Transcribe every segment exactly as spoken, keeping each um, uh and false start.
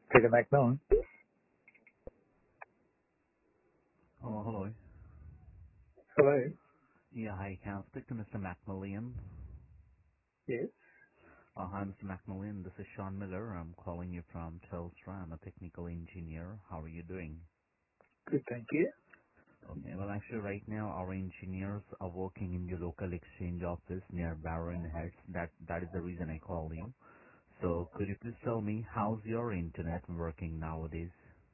Peter McMillan. Oh, hello. Hello. Yeah, hi. Can I speak to Mister Macmillan? Yes. Uh, hi, Mister Macmillan. This is Sean Miller. I'm calling you from Telstra. I'm a technical engineer. How are you doing? Good, thank you. Okay. Well, actually, right now, our engineers are working in your local exchange office near Barron Heads. That That is the reason I called you. So could you please tell me how's your internet working nowadays?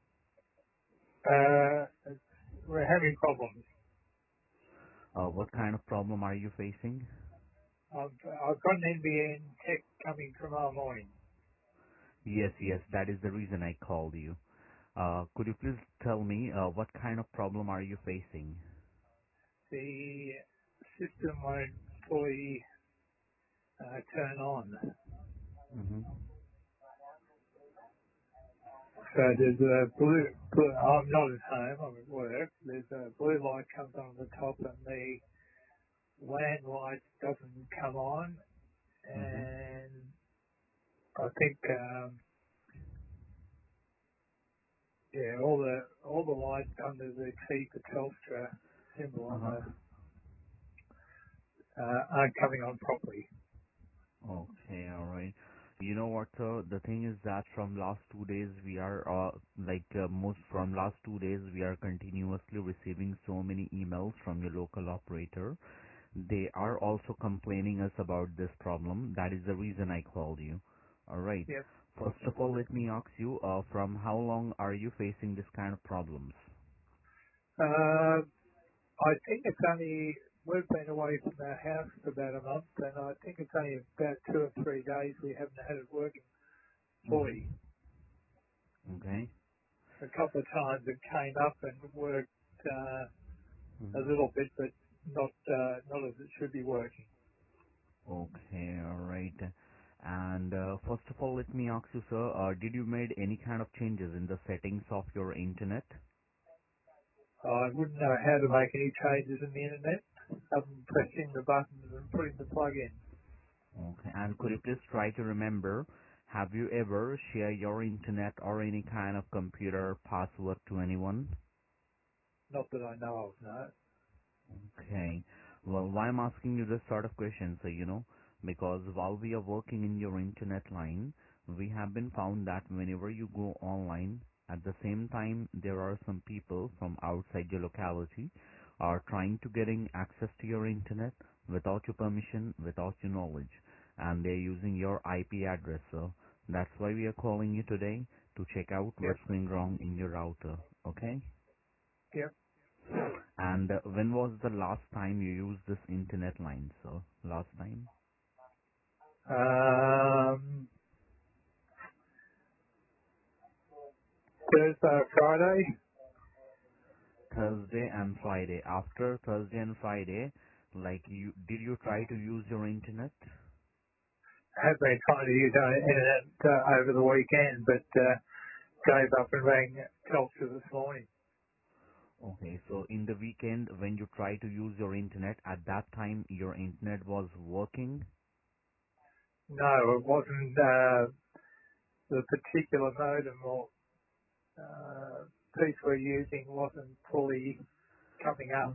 Uh, we're having problems. Uh, what kind of problem are you facing? I've, I've got an N B N tech coming tomorrow morning. Yes, yes, that is the reason I called you. Uh, could you please tell me uh, what kind of problem are you facing? The system won't fully uh, turn on. Mm-hmm. So there's a blue, blue, I'm not at home, I'm at work. There's a blue light comes on the top and the WAN light doesn't come on. Mm-hmm. And I think, um, yeah, all the, all the lights under the T for Telstra symbol on Uh-huh. the uh, aren't coming on properly. Okay, all right. You know what, sir? The thing is that from last two days we are, uh, like uh, most from last two days we are continuously receiving so many emails from your local operator. They are also complaining us about this problem. That is the reason I called you. All right. Yep. First of all, let me ask you, uh, from how long are you facing this kind of problems? Uh, I think it's only, we've been away from our house for about a month and I think it's only about two or three days we haven't had it working fully. Mm-hmm. Okay. A couple of times it came up and worked uh, a Mm-hmm. little bit but not uh, not as it should be working. Okay, all right. And uh, first of all, let me ask you, sir, uh, did you made any kind of changes in the settings of your internet? I wouldn't know how to make any changes in the internet other than pressing the buttons and putting the plug in. Okay. And could you please try to remember, have you ever shared your internet or any kind of computer password to anyone? Not that I know of, no. Okay. Well, why I'm asking you this sort of question, so you know, because while we are working in your internet line, we have been found that whenever you go online, at the same time, there are some people from outside your locality are trying to getting access to your internet without your permission, without your knowledge, and they're using your I P address. So that's why we are calling you today to check out Yep, what's going wrong in your router. Okay? yep. And uh, when was the last time you used this internet line, sir? Last time? Um, Thursday or Friday. Thursday and Friday. After Thursday and Friday, like you, did you try to use your internet? I have been trying to use our internet uh, over the weekend, but uh, gave up and rang Telstra this morning. Okay, so in the weekend when you try to use your internet, at that time your internet was working? No, it wasn't. Uh, the particular modem or uh, piece we're using wasn't fully coming up.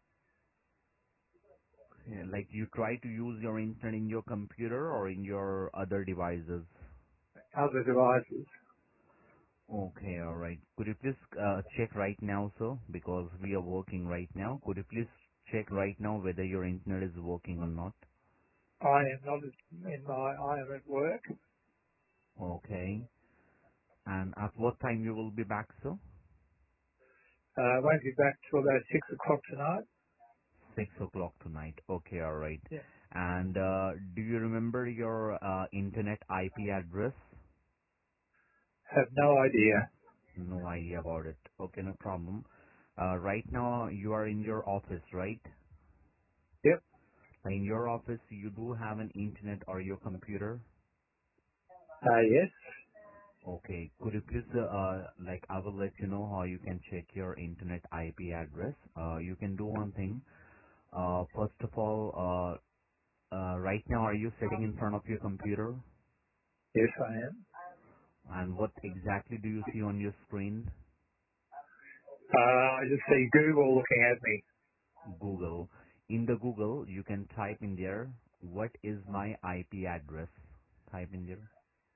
Yeah, like you try to use your internet in your computer or in your other devices? Other devices. Okay, all right. Could you please uh, check right now, sir? Because we are working right now. Could you please check right now whether your internet is working or not? I am not in my. I am at work. Okay. And at what time you will be back, sir? Uh, won't be back till about six o'clock tonight. Six o'clock tonight. Okay, all right. Yeah. And uh, do you remember your uh, internet I P address? Have no idea. No idea about it. Okay, no problem. Uh, right now you are in your office, right? Yep. In your office, you do have an internet or your computer? Uh, yes. Okay. Could you please, uh, uh, like, I will let you know how you can check your internet I P address. Uh, you can do one thing. Uh, first of all, uh, uh, right now, are you sitting in front of your computer? Yes, I am. And what exactly do you see on your screen? Uh, I just see Google looking at me. Google. In the Google, you can type in there, what is my I P address? Type in there.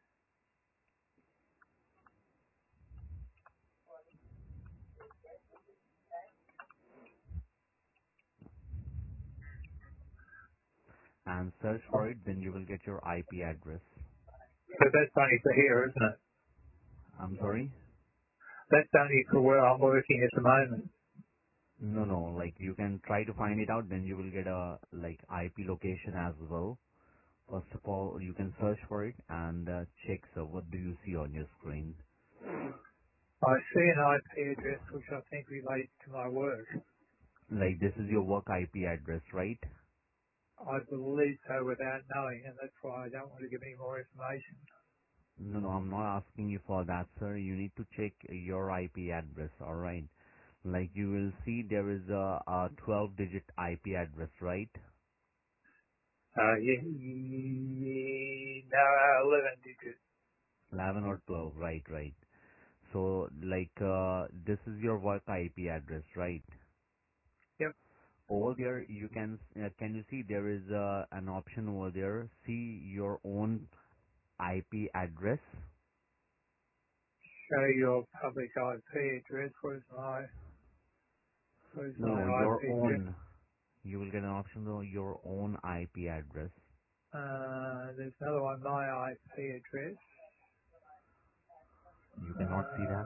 And search for it, then you will get your I P address. But that's only for here, isn't it? I'm sorry? That's only for where I'm working at the moment. No, no, like you can try to find it out, then you will get a like I P location as well. First of all, you can search for it and uh, check, so what do you see on your screen? I see an I P address which I think relates to my work. Like this is your work I P address, right? I believe so without knowing, and that's why I don't want to give any more information. No, no, I'm not asking you for that, sir. You need to check your I P address, alright? Like you will see there is a, a twelve digit I P address, right? Uh, yeah, yeah, no, eleven digits. eleven or twelve, right, right. So like uh, this is your work I P address, right? Yep. Over there you can, uh, can you see there is uh, an option over there, see your own I P address? Show your public I P address. Where's my, where's No, my no, I your P address? own. You will get an option of your own I P address. Uh, there's another one, my I P address. You cannot see Uh, that?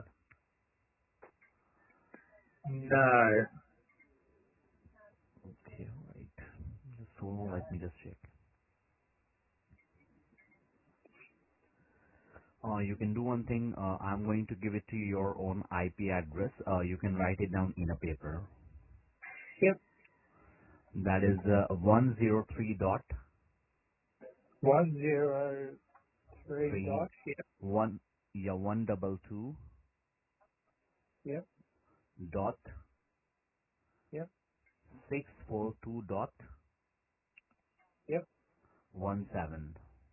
no. Okay, right. Just hold on, let me just check. Uh, you can do one thing. Uh, I'm going to give it to your own I P address. Uh, you can write it down in a paper. Yep. That is uh, one zero three dot One zero three three dot. Yep. one yeah one double two Yep. dot Yep. six four two dot Yep. one seven.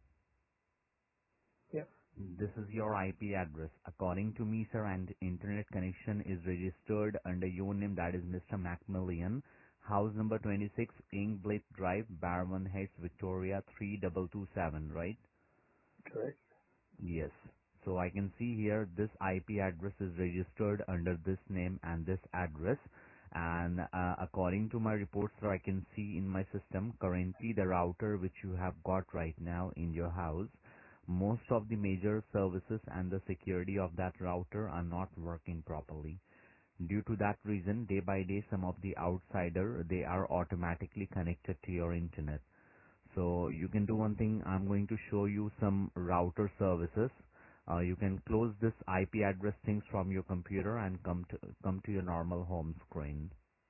Yep. This is your I P address. According to me, sir, and internet connection is registered under your name, that is Mister Macmillan. House number twenty-six, Inglett Drive, Barwon Heights, Victoria, three two two seven, right? Correct. Yes. So I can see here this I P address is registered under this name and this address. And uh, according to my reports, sir, I can see in my system currently the router which you have got right now in your house, most of the major services and the security of that router are not working properly. Due to that reason, day by day, some of the outsider, they are automatically connected to your internet. So you can do one thing. I'm going to show you some router services. Uh, you can close this I P address things from your computer and come to come to your normal home screen.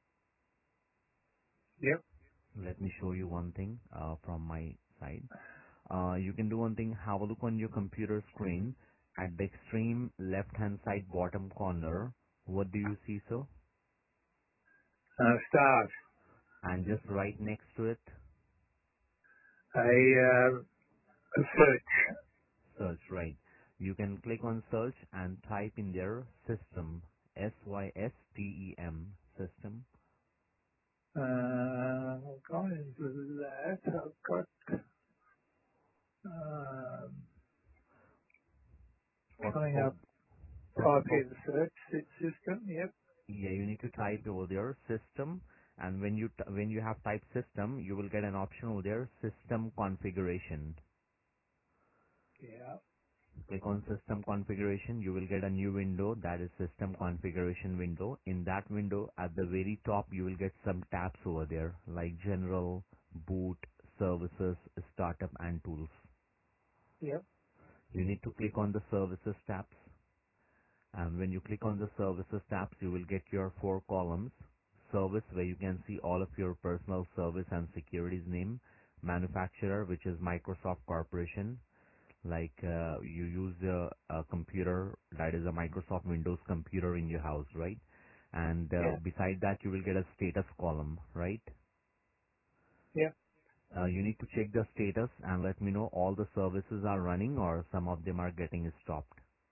Yep. Let me show you one thing uh, from my side. Uh, you can do one thing. Have a look on your computer screen at the extreme left-hand side bottom corner. What do you see, sir? Uh, start. And just right next to it, A, uh, a search. search, right. You can click on search and type in there system, S Y S T E M, system. Uh, I've gone into that. I've got, um, First coming of, up, first type of, here the search sy- system. Yep. yeah, you need to type over there system, and when you t- when you have typed system, you will get an option over there, system configuration. Yeah. Click on system configuration, you will get a new window, that is system configuration window. In that window, at the very top, you will get some tabs over there, like general, boot, services, startup, and tools. Yep. You need to click on the services tabs, and when you click on the services tabs, you will get your four columns. Service, where you can see all of your personal service and securities name. Manufacturer, which is Microsoft Corporation. Like uh, you use a, a computer that is a Microsoft Windows computer in your house, right? And uh, Yep. beside that, you will get a status column, right? Yep. Uh, you need to check the status and let me know all the services are running or some of them are getting stopped.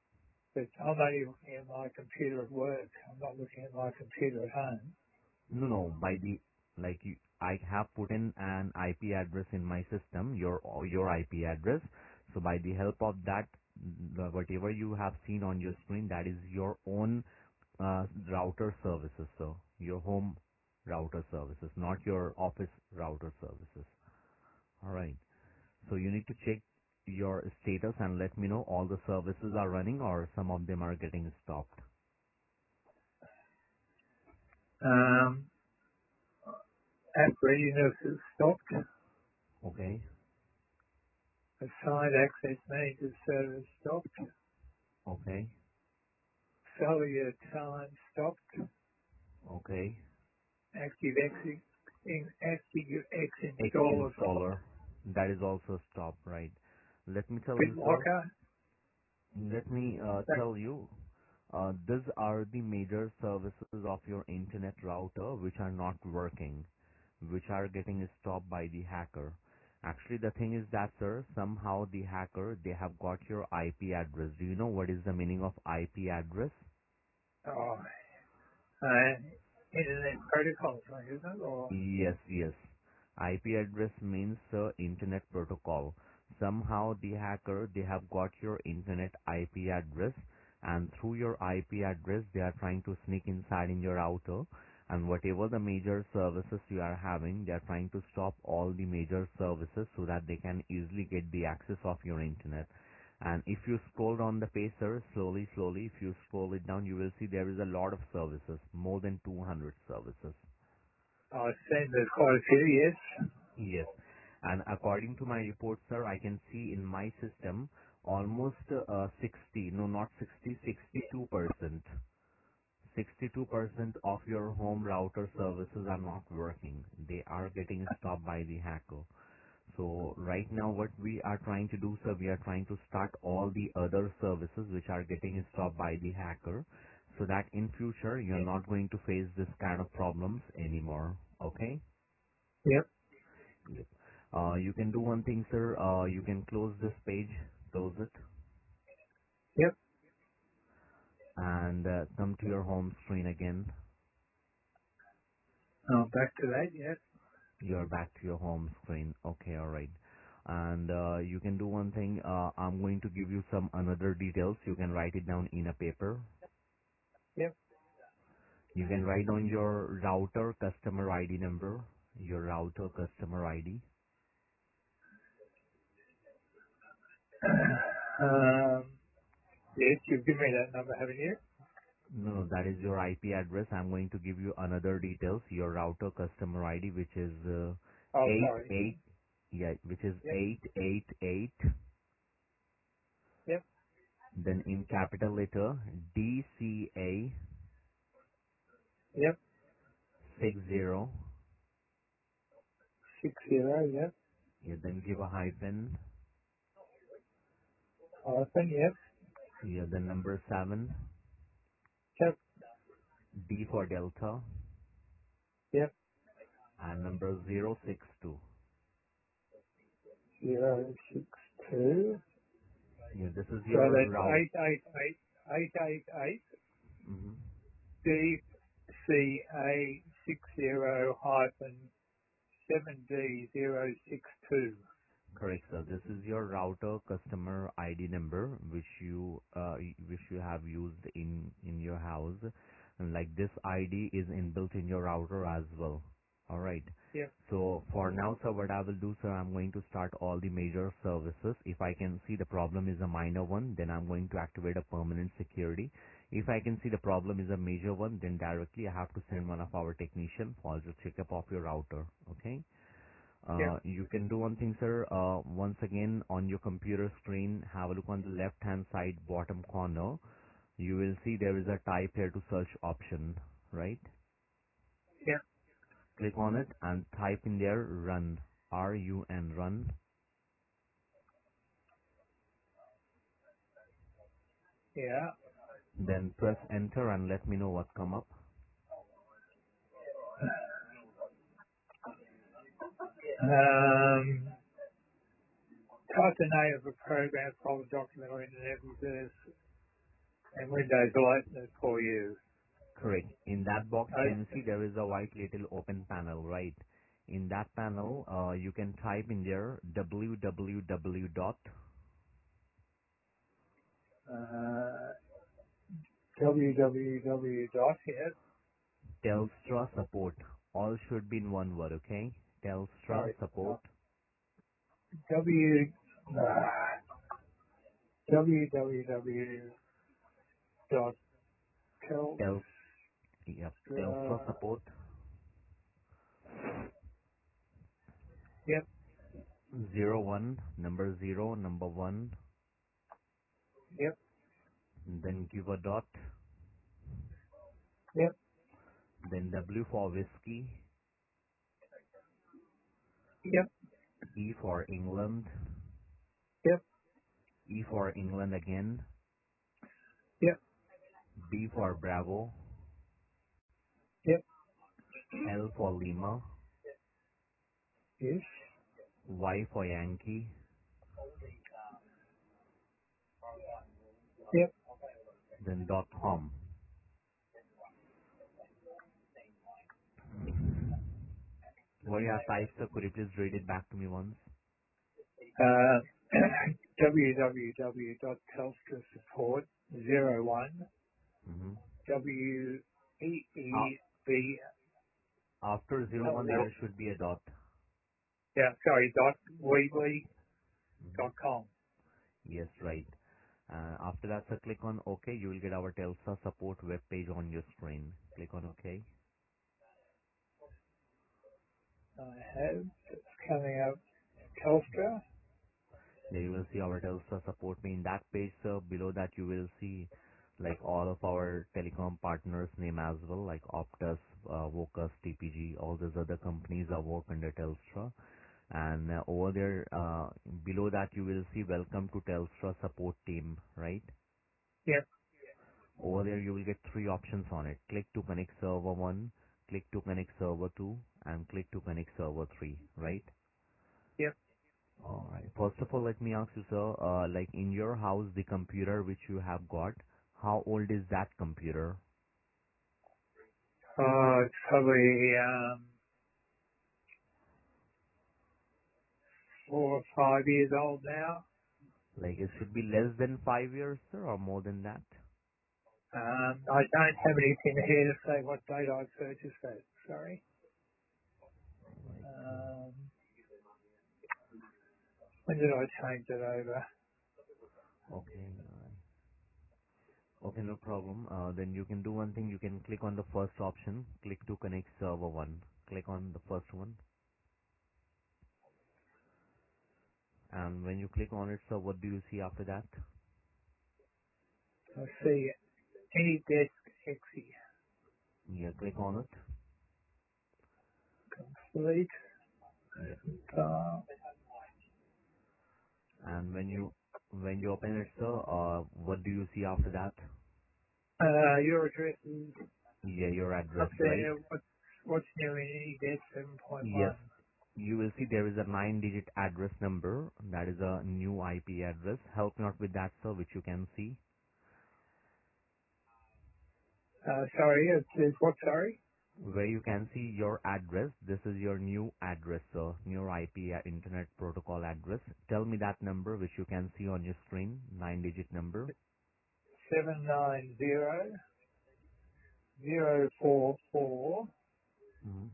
but I'm only looking at my computer at work. I'm not looking at my computer at home. No, no, by the, like, you, I have put in an I P address in my system, your, your I P address. So by the help of that, the- whatever you have seen on your screen, that is your own uh, router services, so your home router services, not your office router services. All right. So you need to check your status and let me know all the services are running or some of them are getting stopped. Um, app readiness is stopped. Okay. Assigned access manager service stopped. Okay. Cellular time stopped. Okay. ActiveX in ActiveX X installer installer. That is also stopped, right? Let me tell you, sir. BitLocker. Let me uh, That, tell you. Uh, these are the major services of your internet router which are not working, which are getting stopped by the hacker. Actually, the thing is that, sir, somehow the hacker, they have got your I P address. Do you know what is the meaning of I P address? oh, uh, internet protocol thing, isn't it? Or, Yes, yes. I P address means uh, internet protocol. Somehow the hacker, they have got your internet I P address, and through your I P address they are trying to sneak inside in your router, and whatever the major services you are having, they are trying to stop all the major services so that they can easily get the access of your internet. And if you scroll down the page, sir, slowly, slowly, if you scroll it down, you will see there is a lot of services, more than two hundred services. I send there's quite a few, yes. Yes. And according to my report, sir, I can see in my system almost uh, sixty, no, not sixty, sixty-two percent. sixty-two percent of your home router services are not working. They are getting stopped by the hacker. So right now what we are trying to do, sir, we are trying to start all the other services which are getting stopped by the hacker so that in future you're Yep. not going to face this kind of problems anymore. Okay? Yep. Yep. Uh, you can do one thing, sir. Uh, you can close this page, close it, Yep. and uh, come to your home screen again. Oh, back to that, yes. You're back to your home screen. Okay, all right. And uh, you can do one thing. Uh, I'm going to give you some another details. You can write it down in a paper. Yep. You can write down your router customer I D number, your router customer I D. um, yes, you've given me that number, haven't you? No, no, that is your I P address. I'm going to give you another details, your router customer I D, which is uh, Oh, eight sorry. eight, yeah, which is Yep. eight eight eight. Yep. Then in capital letter D C A Yep. six zero. Six zero, yep. Yeah, then give a hyphen. Hyphen, yep. Yeah, then number seven. Yep. D for Delta Yep. and number zero six two. Zero six two. Yeah, this is So your that's route. eight eight eight eight eight eight Mm-hmm. D C A six zero hyphen seven D zero six two. Correct, sir. This is your router customer I D number, which you uh, y- which you have used in in your house. And like this I D is inbuilt in your router as well. All right. Yep. So for now, sir, what I will do, sir, I'm going to start all the major services. If I can see the problem is a minor one, then I'm going to activate a permanent security. If I can see the problem is a major one, then directly I have to send one of our technician for the checkup of your router. Okay. Yep. Uh, you can do one thing, sir. Uh, once again, on your computer screen, have a look on the left-hand side bottom corner. You will see there is a type here to search option, right? Yep. Click on it and type in there run, R U N, run. Yeah. Then press enter and let me know what come up. Um, type the name of a program, folder, document, or internet reverse. And Windows license for you. Correct. In that box, can you Okay. see there is a white little open panel, right? In that panel, uh, you can type in there w w w dot Uh, www dot yes. Telstra support. All should be in one word, okay? Telstra Sorry. Uh, support. w uh, www dot Tel, yep, Telstra. Telstra support. Yep. Zero one, number zero, number one, Yep. then give a dot, Yep. then W for whiskey, Yep. E for England, Yep. E for England again, Yep. B for Bravo, Yep. L for Lima, Yes. Y for Yankee, Yep. then dot com. What you have typed, sir? Could you please read it back to me once? Uh, www dot telstra support zero one Mm-hmm. W E Uh, E B after zero L one, L. there should be a dot. Yeah, sorry, dot Weebly Mm-hmm. dot com. Yes, right. Uh, after that, sir, click on OK. You will get our Telstra support web page on your screen. Click on OK. I have it's coming up Telstra. There you will see our Telstra support me. In that page, sir, below that you will see like all of our telecom partners name as well, like Optus, uh, Vocus, T P G, all those other companies that work under Telstra. And uh, over there, uh, below that you will see welcome to Telstra support team, right? Yep, Over there you will get three options on it. Click to connect server one, click to connect server two, and click to connect server three, right? yep. Alright. First of all, let me ask you, sir, uh, like in your house, the computer which you have got, how old is that computer? Uh, it's probably um, four or five years old now. Like it should be less than five years, sir, or more than that? Um, I don't have anything here to say what date I purchased that. Sorry. Like, uh, Um, when did I change it over? okay. uh, Okay, no problem. Uh, then you can do one thing. You can click on the first option. Click to connect server one. Click on the first one. And when you click on it, sir, what do you see after that? I see any desk exit Yeah, click on it. complete. Yeah. Uh, And when you when you open it, sir, uh, what do you see after that? uh, your address is Yeah, your up address, right? there. What's, what's new in E D Yes. seven point one? You will see there is a nine-digit address number. That is a new I P address. Help me out with that, sir, which you can see. Uh, sorry, it says what, sorry? Where you can see your address. This is your new address, sir. New I P a- Internet Protocol address. Tell me that number, which you can see on your screen. Nine-digit number. seven nine zero zero four four Mhm.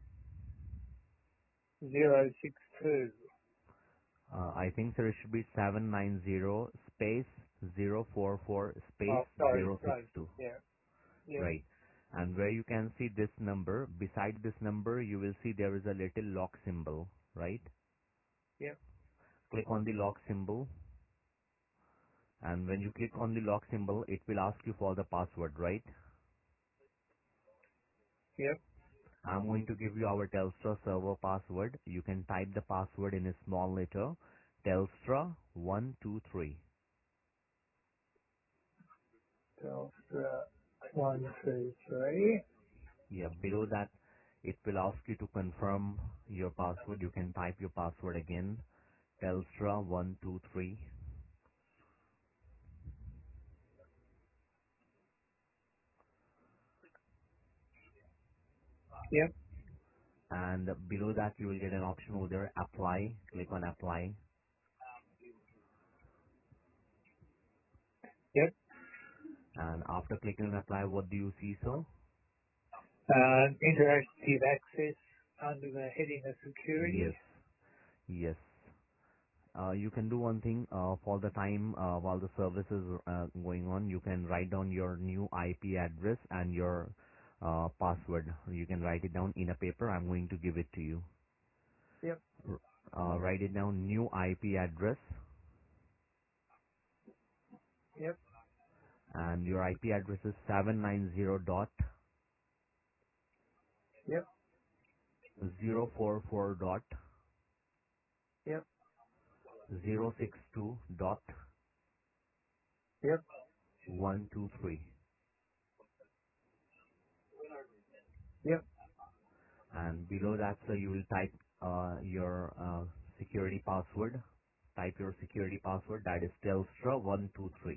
zero six two. Uh, I think, sir, it should be seven nine zero space zero four four space Oh, sorry, zero six right. two. Yeah, yep, Right. And where you can see this number, beside this number, you will see there is a little lock symbol, right? yep, Click on the lock symbol, and when you click on the lock symbol, it will ask you for the password, right? yep. I'm going to give you our Telstra server password. You can type the password in a small letter, Telstra one two three. Telstra one two three. Yeah, below that, it will ask you to confirm your password. You can type your password again, Telstra one two three. Yep. And below that you will get an option over there, apply. Click on apply. Yep. And after clicking on apply, what do you see, sir? Uh, interactive access under the heading of security. Yes, yes. Uh, you can do one thing uh, for the time uh, while the service is uh, going on. You can write down your new I P address and your uh, password. You can write it down in a paper. I'm going to give it to you. Yep. Uh, write it down, new I P address, Yep. and your I P address is seven nine zero dot Yep. zero four four dot Yep. zero six two dot Yep. one two three. Yep. And below that, so you will type uh, your uh, security password. Type your security password. That is Telstra one two three.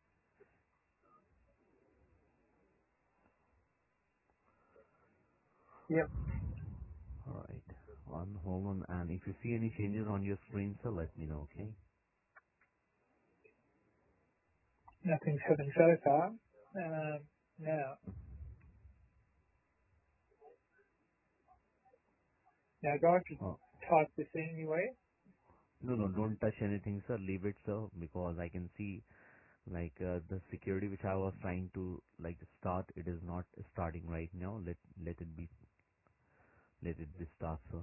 Yep. All right. One, hold on. And if you see any changes on your screen, so let me know. Okay. Nothing's happened so far. Um, now, now do I have to Oh, type this anywhere? no, no, don't touch anything, sir. Leave it, sir, because I can see like uh, the security which I was trying to like start. It is not starting right now. Let let it be. Let it be start, sir.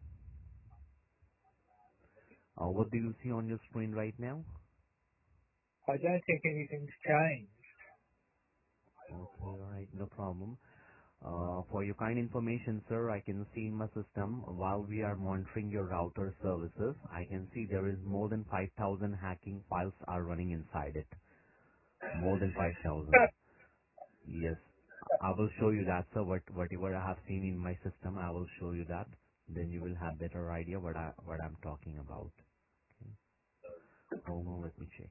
Uh, what do you see on your screen right now? I don't think anything's changed. Okay, all right, no problem. Uh, for your kind information, sir, I can see in my system while we are monitoring your router services, I can see there is more than five thousand hacking files are running inside it. More than five thousand. Yes. I will show you that, sir. What, whatever I have seen in my system, I will show you that. Then you will have better idea what I, what I'm talking about. Okay. Hold on, let me check.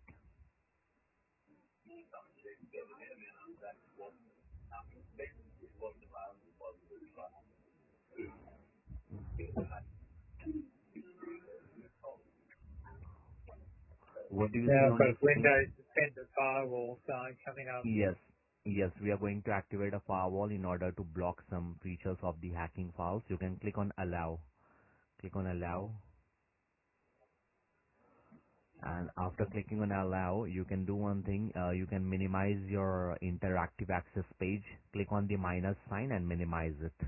What do you see Now I've on got your screen? Windows Defender firewall sign coming up. Yes. Yes, we are going to activate a firewall in order to block some features of the hacking files. You can click on allow. Click on allow. And after clicking on allow, you can do one thing. Uh, you can minimize your interactive access page. Click on the minus sign and minimize it.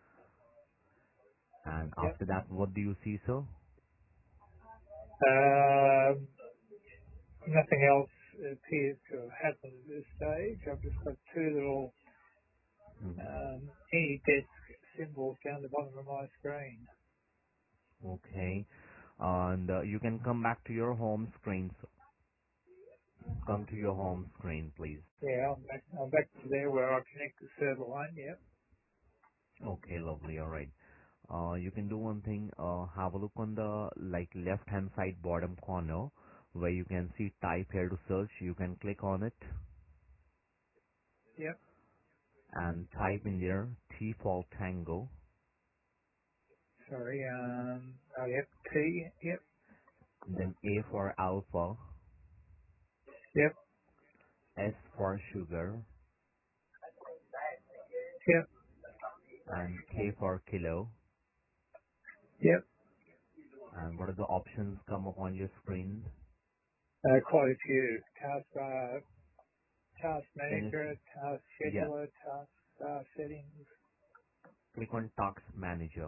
And Yep. after that, what do you see, sir? Um, nothing else appears to have happened at this stage. I've just got two little Mhm. um, e-desk symbols down the bottom of my screen. Okay. And uh, you can come back to your home screen. So come to your home screen, please. Yeah, I'm back, I'm back to there where I connect the server one. Yep. Okay, lovely. All right. Uh, you can do one thing. Uh, have a look on the like left-hand side bottom corner where you can see type here to search. You can click on it Yep. and type in there T for Tango, Sorry. Um. Oh, yep. T. Yep. then A for Alpha, Yep. S for Sugar, Yep. and K for Kilo. Yep. And what are the options come up on your screen? Uh, quite a few. Task, uh, task Can you manager, see? task Yeah. scheduler, task uh, settings. Click on Task Manager.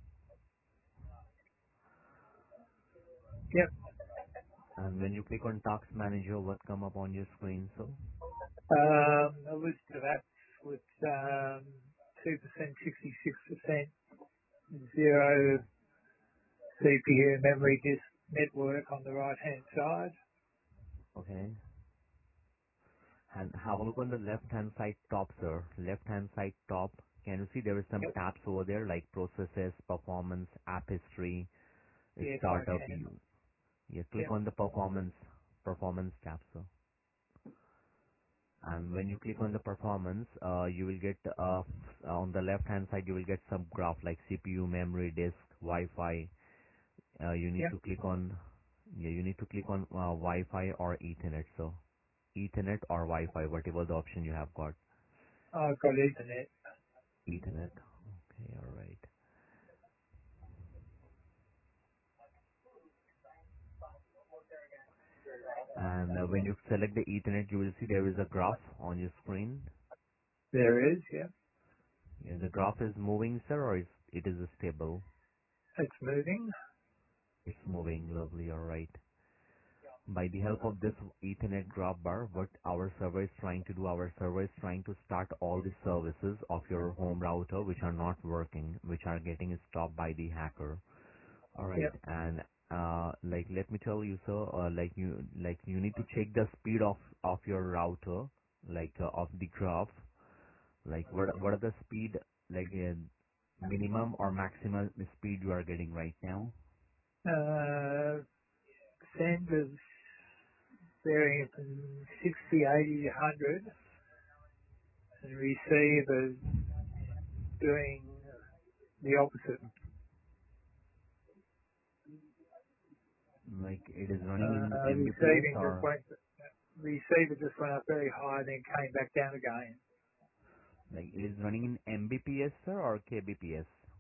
Yep. And when you click on Task Manager, what come up on your screen, so? Um, a list of apps with um, two percent, sixty-six percent, zero C P U memory disk network on the right hand side. Okay. And have a look on the left-hand side top, sir. Left-hand side top. Can you see there is some Yep. tabs over there like processes, performance, app history, Yes, I startup. can. You, you click Yep. on the performance, performance tab, sir. And when you click on the performance, uh, you will get uh, on the left hand side you will get some graph like C P U, memory, disk, Wi-Fi. Uh, you need Yep. to click on yeah you need to click on uh, Wi-Fi or Ethernet. So Ethernet or Wi-Fi, whatever the option you have got. I've got Ethernet. Ethernet. Okay, all right. And uh, when you select the Ethernet, you will see there is a graph on your screen. There is, yeah. Yeah, the graph is moving, sir, or is it is stable? It's moving. It's moving. Lovely. All right. By the help of this Ethernet graph bar, what our server is trying to do, our server is trying to start all the services of your home router which are not working, which are getting stopped by the hacker. All right. Yep. And uh, like, let me tell you, sir, uh, like you, like you need to check the speed of of your router, like uh, of the graph. Like, what what are the speed, like uh, minimum or maximum speed you are getting right now? Uh, send is varying from sixty, eighty, one hundred, and receive is doing the opposite. Like, it is running in Uh, Mbps receiving just or went, receiver just went up very high, then came back down again. like it is running in Mbps, sir, or kbps?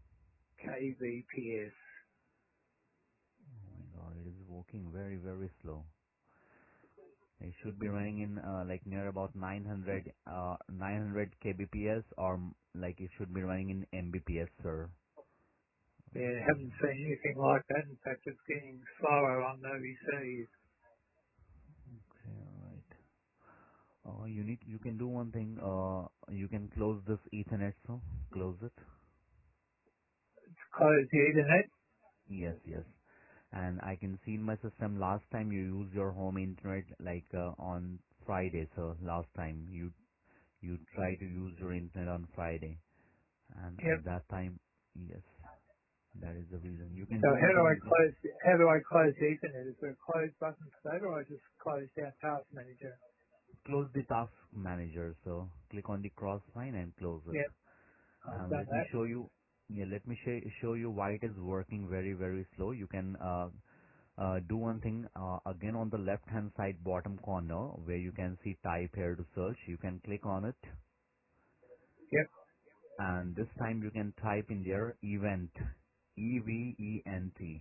kbps. Oh my god, it is working very very slow. It should be running in uh, like near about nine hundred uh, nine hundred kbps, or m- like it should be running in Mbps, sir. Yeah, Okay, haven't seen anything like that. In fact, it's getting slower on the receive. okay, all right. Uh, you need you can do one thing. Uh, you can close this Ethernet, so close it. Close the Ethernet. Yes, yes. And I can see in my system last time you used your home internet like uh, on Friday, so last time you you tried to use your internet on Friday, and Yep. at that time, yes, that is the reason. You can So do how one do thing. I You can close? How do I close the Ethernet? Is there a close button for that, or I just close down Task Manager? close the task manager. So click on the cross sign and close it. Yep, I've And done let me that. show you. Yeah, let me sh- show you why it is working very very slow. You can uh, uh, do one thing uh, again on the left hand side bottom corner where you can see type here to search. You can click on it, Yep, and this time you can type in there event, E V E N T,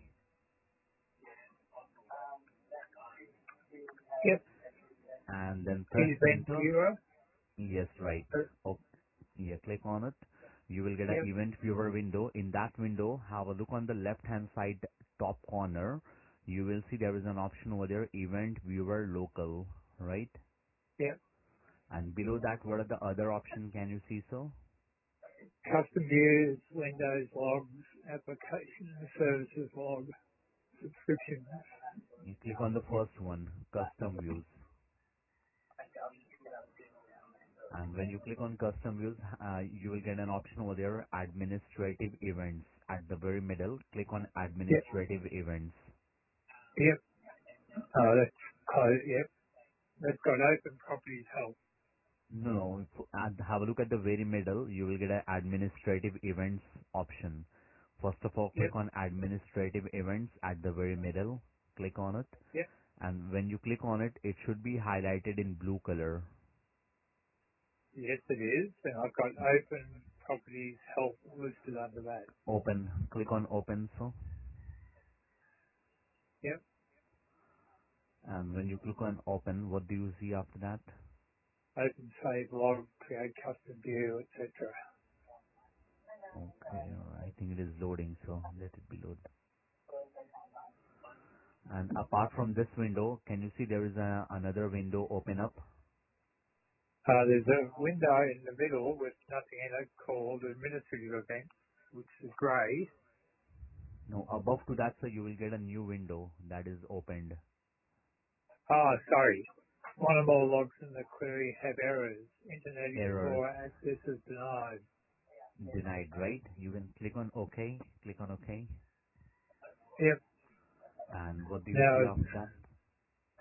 yep. and then press Event enter. viewer. Yes, right. Uh, Oh, yeah, click on it. You will get an Yep, event viewer window. In that window, have a look on the left hand side top corner. You will see there is an option over there, event viewer local, right? yep. And below that, what are the other options? Can you see so? Custom views, Windows logs, application services log, subscriptions. You click on the first one, custom views. And when you click on custom views, uh, you will get an option over there, administrative events. At the very middle, click on Yep, administrative events. yep. Oh, that's close. Yep, that's got open properties help. No, no, f- and have a look at the very middle. You will get an administrative events option. First of all, Yep, click on administrative events at the very middle. Click on it. yep. And when you click on it, it should be highlighted in blue color. Yes, it is. And I've got open properties help listed under that. Open. Click on open, so. Yep. And when you click on open, what do you see after that? Open save log, create custom view, et cetera. Okay, I think it is loading, so let it be load. And apart from this window, can you see there is a, another window open up? Uh, there's a window in the middle with nothing in it called administrative events, which is grey. No, above to that, so you will get a new window that is opened. Ah, sorry. One or more logs in the query have errors. Internet Errors Explorer access is denied. denied, right? You can click on OK, click on OK, Yep. and what do you Now, see after that?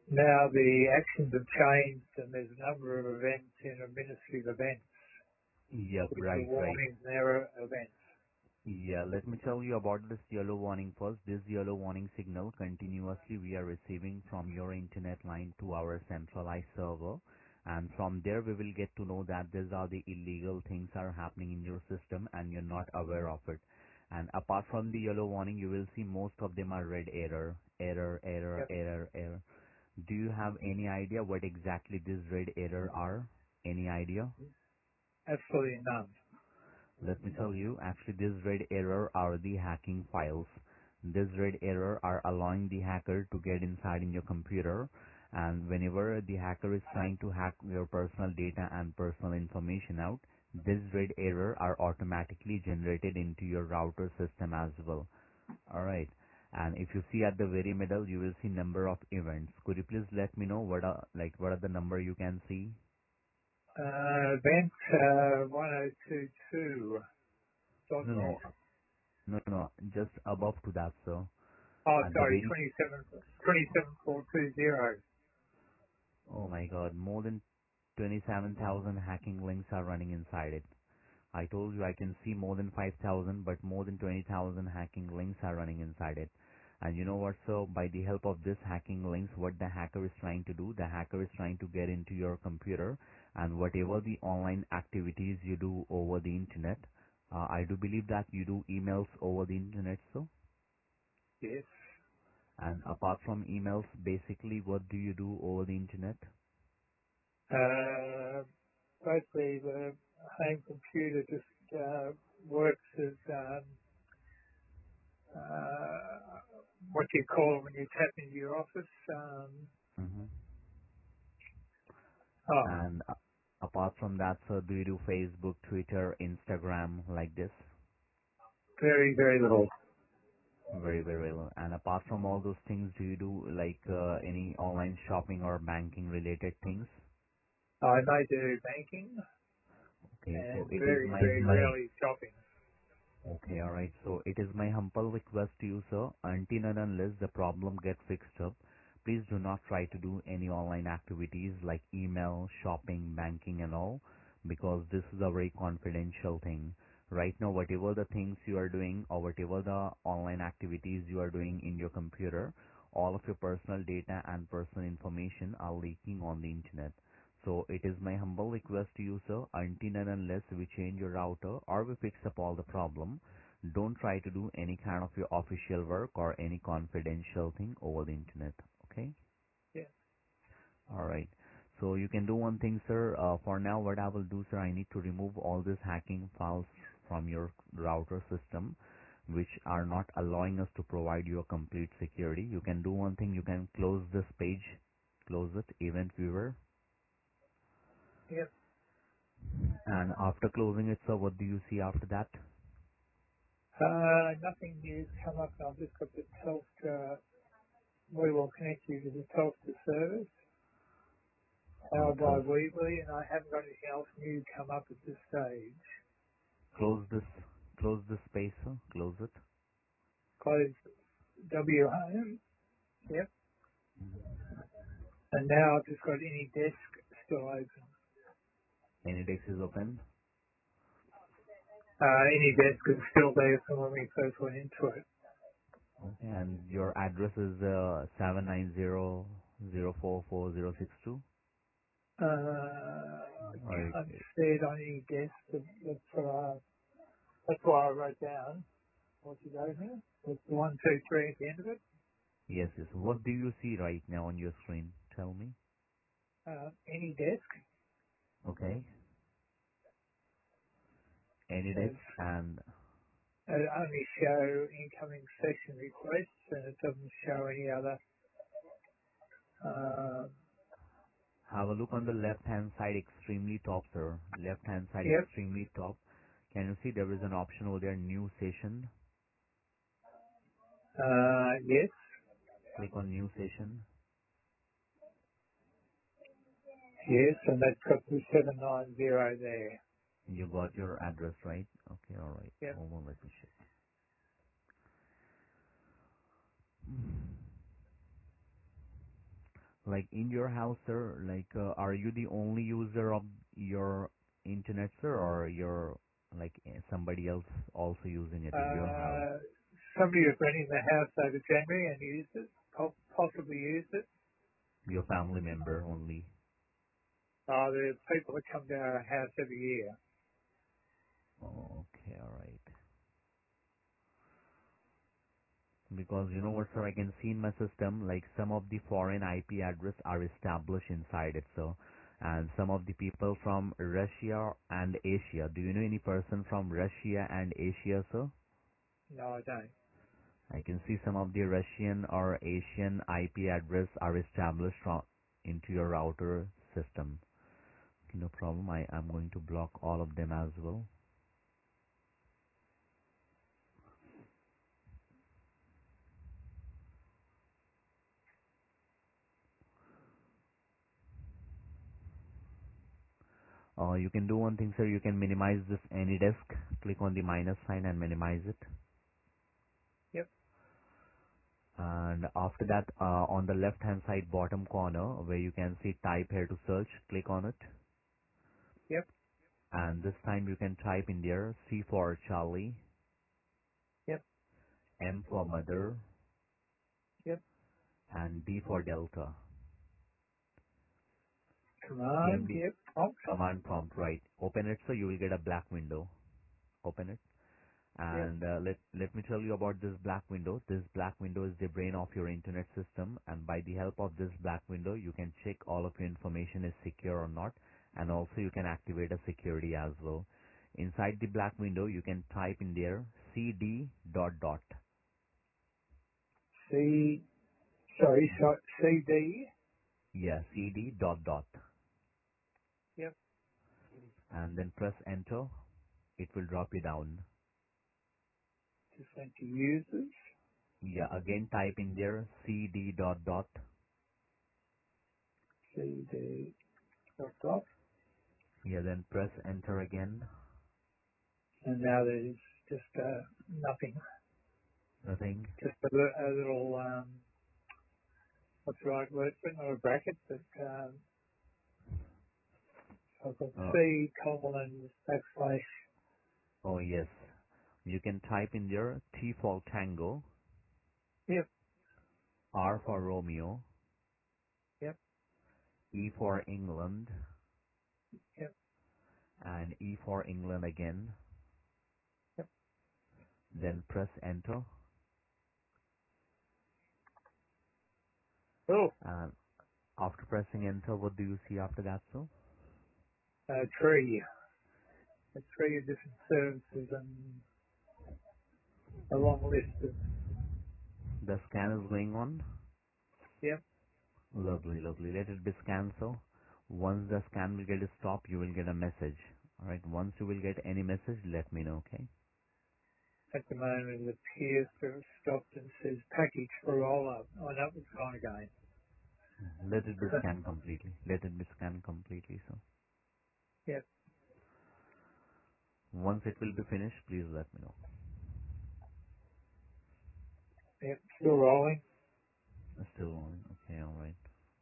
Now the actions have changed and there's a number of events in administrative events, Yep, which are right, right. warnings and error events. Yeah, let me tell you about this yellow warning first. This yellow warning signal continuously we are receiving from your internet line to our centralized server. And from there we will get to know that these are the illegal things are happening in your system and you're not aware of it. And apart from the yellow warning, you will see most of them are red error, error, error, Yep, error, error. Do you have any idea what exactly these red error are? Any idea? absolutely none. Let me tell you, actually this red error are the hacking files. This red error are allowing the hacker to get inside in your computer, and whenever the hacker is trying to hack your personal data and personal information out, this red error are automatically generated into your router system as well. Alright. And if you see at the very middle, you will see number of events. Could you please let me know what are, like, what are the number you can see? Uh, event uh, one oh two two dot No, net. no, no, no, just above to that, sir. Oh, At the sorry, very, twenty-seven, twenty-seven four two zero. oh my god, more than twenty-seven thousand hacking links are running inside it. I told you I can see more than five thousand, but more than twenty thousand hacking links are running inside it. And you know what, so by the help of this hacking links, what the hacker is trying to do, the hacker is trying to get into your computer and whatever the online activities you do over the internet, uh, I do believe that you do emails over the internet, so? Yes. And apart from emails, basically what do you do over the internet? Uh, basically, the home computer just uh, works as um, uh, what you call when you tap into your office. Um, hmm oh, And uh, apart from that, sir, do you do Facebook, Twitter, Instagram like this? very, very little. Very, very well. And apart from all those things, do you do like uh, any online shopping or banking related things? I may do banking Okay, so and it is very, my very rarely shopping. okay, all right. So it is my humble request to you, sir, until and unless the problem gets fixed up, please do not try to do any online activities like email, shopping, banking and all, because this is a very confidential thing. Right now, whatever the things you are doing or whatever the online activities you are doing in your computer, all of your personal data and personal information are leaking on the internet. So it is my humble request to you, sir, until and unless we change your router or we fix up all the problem, don't try to do any kind of your official work or any confidential thing over the internet. Okay? Yeah, All right. So you can do one thing, sir. Uh, for now, what I will do, sir, I need to remove all these hacking files from your router system, which are not allowing us to provide you a complete security. You can do one thing. You can close this page, close it, Event Viewer, yeah. and after closing it, sir, what do you see after that? Uh, nothing new's come up. I've just got the Telstra. We will connect you to the Telstra service Uh, powered by close, Weebly, and I haven't got anything else new come up at this stage. close this, close this space, sir. Close it. Close W home. Yep. And now I've just got any desk still open. Any desk is open. Uh, any desk is still there from when we first went into it. Okay. And your address is uh, seven nine zero zero four four zero six two. Uh, I Or can't see it on any desk, but that's what I, that's why I wrote down what you gave me. With the one, two, three at the end of it. yes, yes. What do you see right now on your screen? Tell me. Uh, any desk. Okay. Any desk It's, and it only show incoming session requests and it doesn't show any other, uh, have a look on the left hand side extremely top, sir. Left hand side yep, extremely top. Can you see there is an option over there, new session? uh, yes, Click on new session. yes, and that's got the seven nine zero there. You got your address right? Okay, alright. Yep. Hold on, let me check. Like in your house, sir, like uh, are you the only user of your internet, sir, or you're like eh, somebody else also using it in your house? Uh, somebody was renting the house over January and used it, po- possibly used it. Your family member only. Uh, there are people that come to our house every year. Oh, okay, all right. Because you know what, sir, I can see in my system like some of the foreign I P address are established inside it, so and some of the people from Russia and Asia. Do you know any person from Russia and Asia, sir? No, I don't. I can see some of the Russian or Asian I P address are established from into your router system. Okay, no problem. I am going to block all of them as well. Uh, you can do one thing, sir. You can minimize this AnyDesk. Click on the minus sign and minimize it. Yep, And after that, uh, on the left hand side bottom corner where you can see type here to search, click on it. yep, And this time you can type in there C for Charlie, yep, M for Mother, yep. and D for Delta. Command, In the yep, prompt, command prompt, right? Open it so you will get a black window. Open it. yep. And uh, let let me tell you about this black window. This black window is the brain of your internet system, and by the help of this black window, you can check all of your information is secure or not, and also you can activate a security as well. Inside the black window, you can type in there cd dot dot. C, sorry, so, C D, Yeah, cd dot dot, yep, and then press enter. It will drop you down. to send to users, Yeah, again type in there cd dot dot. C D dot dot, Yeah, then press enter again. and now there's just uh, nothing, Nothing. just a, li- a little, um, what's the right word for it, not a bracket, but um, I've got Uh, C, colon, backslash, oh yes. You can type in there T for Tango, yep, R for Romeo, yep, E for England, yep, and E for England again. yep. Then press enter. Oh, And after pressing enter, what do you see after that, sir? uh, tree, a tree of different services and a long list of, The scan is going on. yep, Lovely, lovely. Let it be scanned, sir. Once the scan will get stopped, you will get a message. Alright, once you will get any message, let me know, okay? at the moment it appears to have stopped and says package for roll-up. Oh, no, it's gone again. Let it be scanned completely. Let it be scanned completely, sir. Yep, Once it will be finished, please let me know. yep, still rolling. Still on. Okay, alright.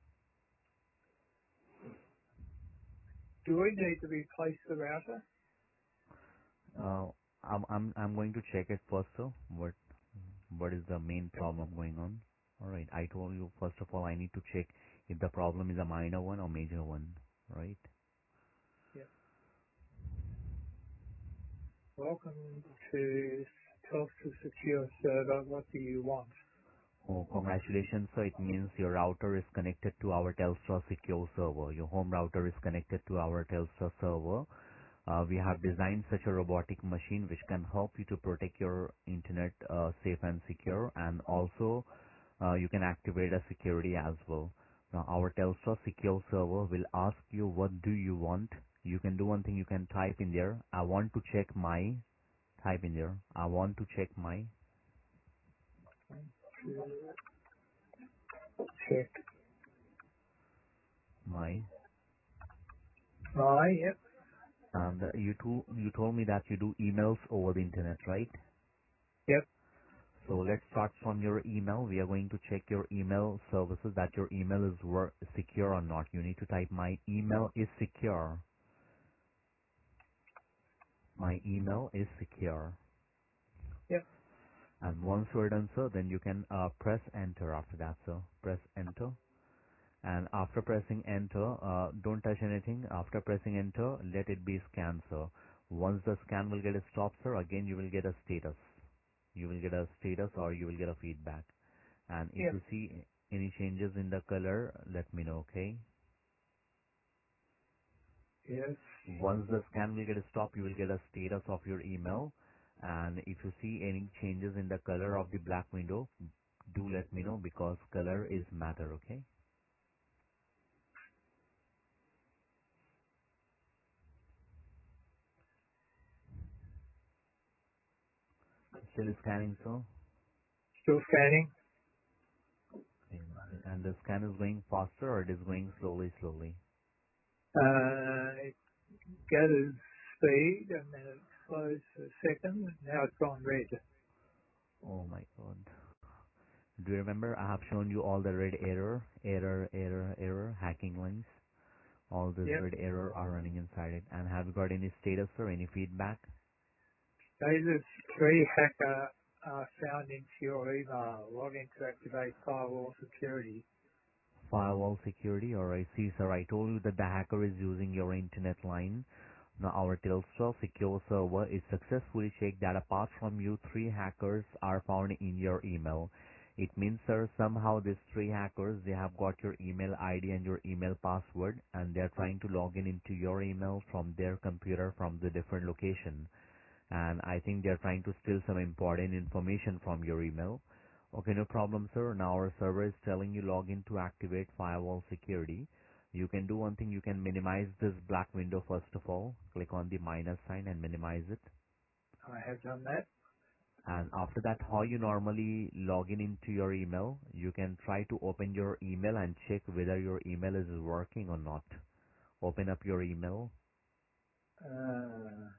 Do we need to replace the router? Uh, I'm I'm I'm going to check it first, sir. What what is the main Yep, problem going on? All right. I told you first of all I need to check if the problem is a minor one or major one. Right. yep. Welcome to Telstra Secure Server. What do you want? Oh, congratulations, sir. It means your router is connected to our Telstra secure server. Your home router is connected to our Telstra server. Uh, we have designed such a robotic machine which can help you to protect your internet uh, safe and secure, and also uh, you can activate a security as well. Now, our Telstra secure server will ask you what do you want. You can do one thing. You can type in there. I want to check my. Type in there. I want to check my Check my. my, yep, And uh, you too. You told me that you do emails over the internet, right? yep, So let's start from your email. We are going to check your email services that your email is wor- secure or not. You need to type my email is secure. My email is secure. Yep. And once you're done, sir, then you can uh, press enter after that, sir. Press enter. And after pressing enter, uh, don't touch anything. After pressing enter, let it be scanned, sir. Once the scan will get a stop, sir, again you will get a status. You will get a status or you will get a feedback. And if Yep. you see any changes in the color, let me know, okay? Yes. Once the scan will get a stop, you will get a status of your email. And if you see any changes in the color of the black window, do let me know because color is matter, okay? Still scanning, sir? Still scanning. Okay. And the scan is going faster or it is going slowly, slowly? Uh, it gathers speed and then it slows for a second. And now it's gone red. Oh my god. Do you remember I have shown you all the red error, error, error, error, hacking links? All this Yep. red error are running inside it. And have you got any status or any feedback? Status three hacker uh, found into your email. Log in to activate firewall security. Firewall security, or I see, sir, I told you that the hacker is using your internet line. Now our Telstra secure server is successfully checked that apart from you, three hackers are found in your email. It means, sir, somehow these three hackers, they have got your email I D and your email password and they're trying to log in into your email from their computer from the different location. And I think they're trying to steal some important information from your email. Okay, no problem, sir. Now our server is telling you log in to activate firewall security. You can do one thing. You can minimize this black window first of all. Click on the minus sign and minimize it. I have done that. And after that, how you normally log in into your email, you can try to open your email and check whether your email is working or not. Open up your email. Uh,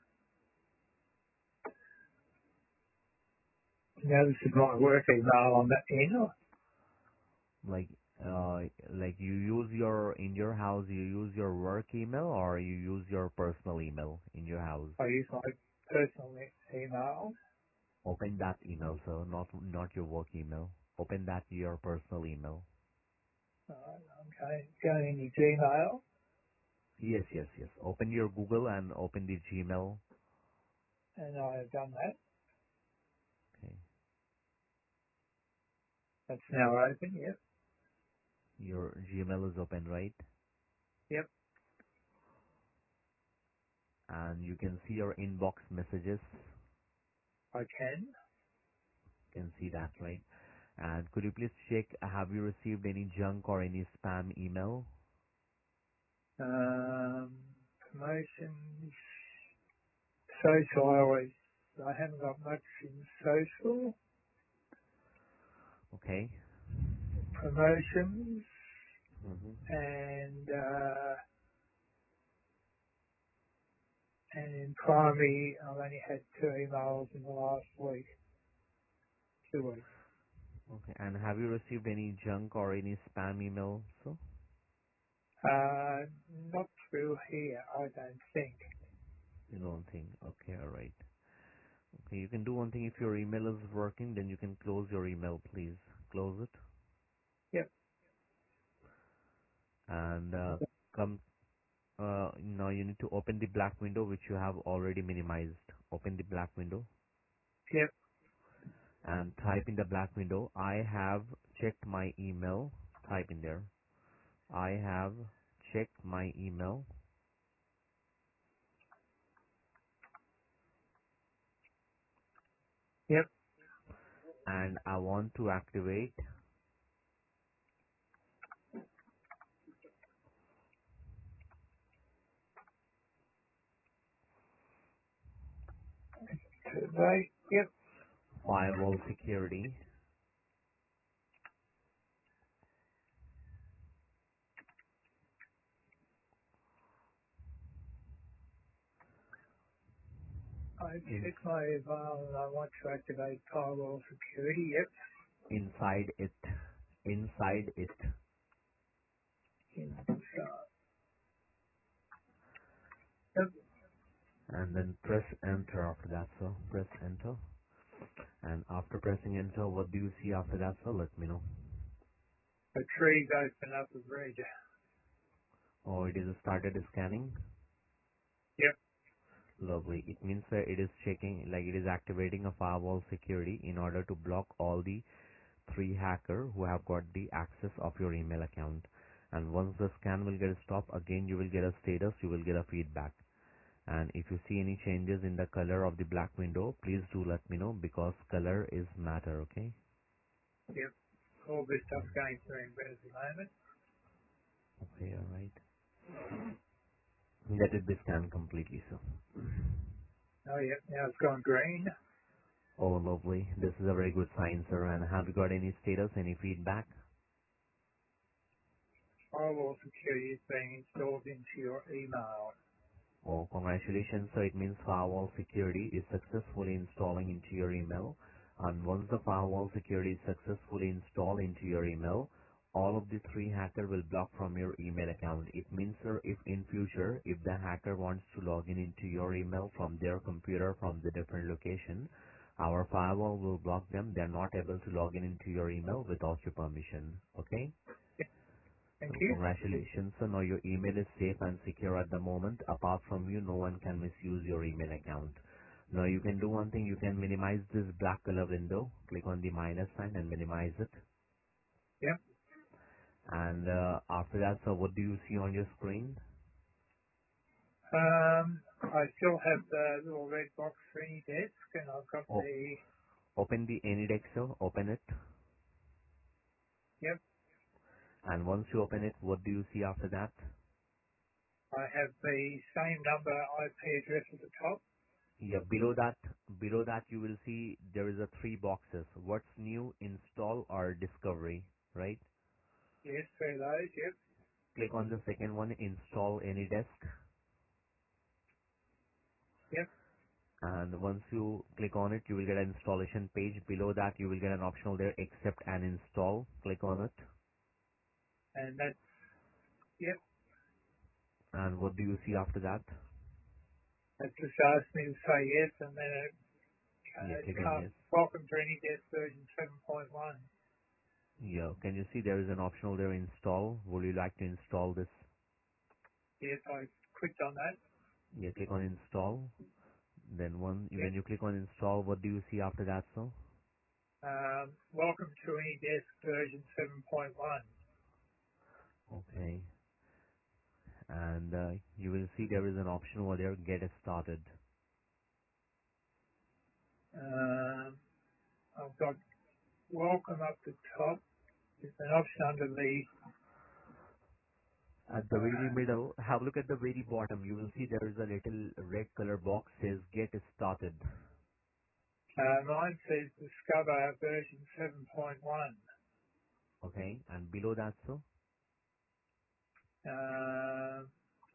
now this is my work email on that email. Like uh like you use your in your house you use your work email or you use your personal email in your house. I use my personal e- email. Open that email, sir, not not your work email. Open that your personal email. Uh, I'm going, going into Gmail Yes, yes, yes. Open your Google and open the Gmail. and I have done that. Okay. That's now open. Yep. Your Gmail is open, right? Yep. And you can see your inbox messages. I can. You can see that, right? And could you please check, have you received any junk or any spam email? Um, promotions, social. I always, I haven't got much in social. Okay. Promotions Mm-hmm. and, uh, and in primary, I've only had two emails in the last week, two weeks. Okay. And have you received any junk or any spam email? So Uh, not through here, I don't think. you don't think. Okay. All right. Okay. You can do one thing. If your email is working, then you can close your email, please. Close it. Yep. And uh, come. Uh, now you need to open the black window which you have already minimized. Open the black window Yep. and type in the black window. I have checked my email. Type in there. I have checked my email Yep. and I want to activate. Today. Yep. Firewall security. I In, checked my email and I want to activate firewall security. Yep. inside it. Inside it. Inside. Yep. And then press enter after that, sir. Press enter. And after pressing enter, what do you see after that, sir? Let me know. The trees open up as red. Oh, it is started scanning. Yep. Lovely. It means that it is checking, like it is activating a firewall security in order to block all the three hacker who have got the access of your email account. And once the scan will get stopped, again you will get a status, you will get a feedback. And if you see any changes in the color of the black window, please do let me know because color is matter, okay? Yep. All this stuff's going through in red at the moment. Okay, alright. Let it be scanned completely, sir. Oh, yep. Now it's gone green. Oh, lovely. This is a very good sign, sir. And have you got any status, any feedback? Firewall security is being installed into your email. Oh, congratulations, sir. It means firewall security is successfully installing into your email. And once the firewall security is successfully installed into your email, all of the three hacker will block from your email account. It means, sir, if in future, if the hacker wants to log in into your email from their computer from the different location, our firewall will block them. They're not able to log in into your email without your permission. Okay? Yep. Thank So you. congratulations. So now your email is safe and secure at the moment. Apart from you, no one can misuse your email account. Now you can do one thing. You can minimize this black color window. Click on the minus sign and minimize it. Yep. And uh, after that, so what do you see on your screen? Um, I still have the little red box for any desk and I've got Oh, the, open the AnyDesk, sir. Open it. yep, And once you open it, what do you see after that? I have the same number I P address at the top. Yeah, below that, below that you will see there is a three boxes. What's new, install or discovery, right? Yes, for those, yep. Click on the second one, install AnyDesk. Yep. And once you click on it, you will get an installation page. Below that, you will get an optional there, accept and install. Click on it. And that's, yep, And what do you see after that? that just asked me to say yes and then it, Yeah, uh, it click on comes, yes. welcome to any desk version seven point one. Yeah, can you see there is an optional there, install? Would you like to install this? Yes, I clicked on that. Yeah, click on install. Then one, Yep. when you click on install, what do you see after that, sir? Um, welcome to any desk version seven point one. Okay. And uh, you will see there is an option over there, get it started. Um, I've got welcome up the top. There's an option under the, At the very middle, have a look at the very bottom. You will see there is a little red color box says get started. uh, mine says discover version seven point one. Okay. And below that, so Um,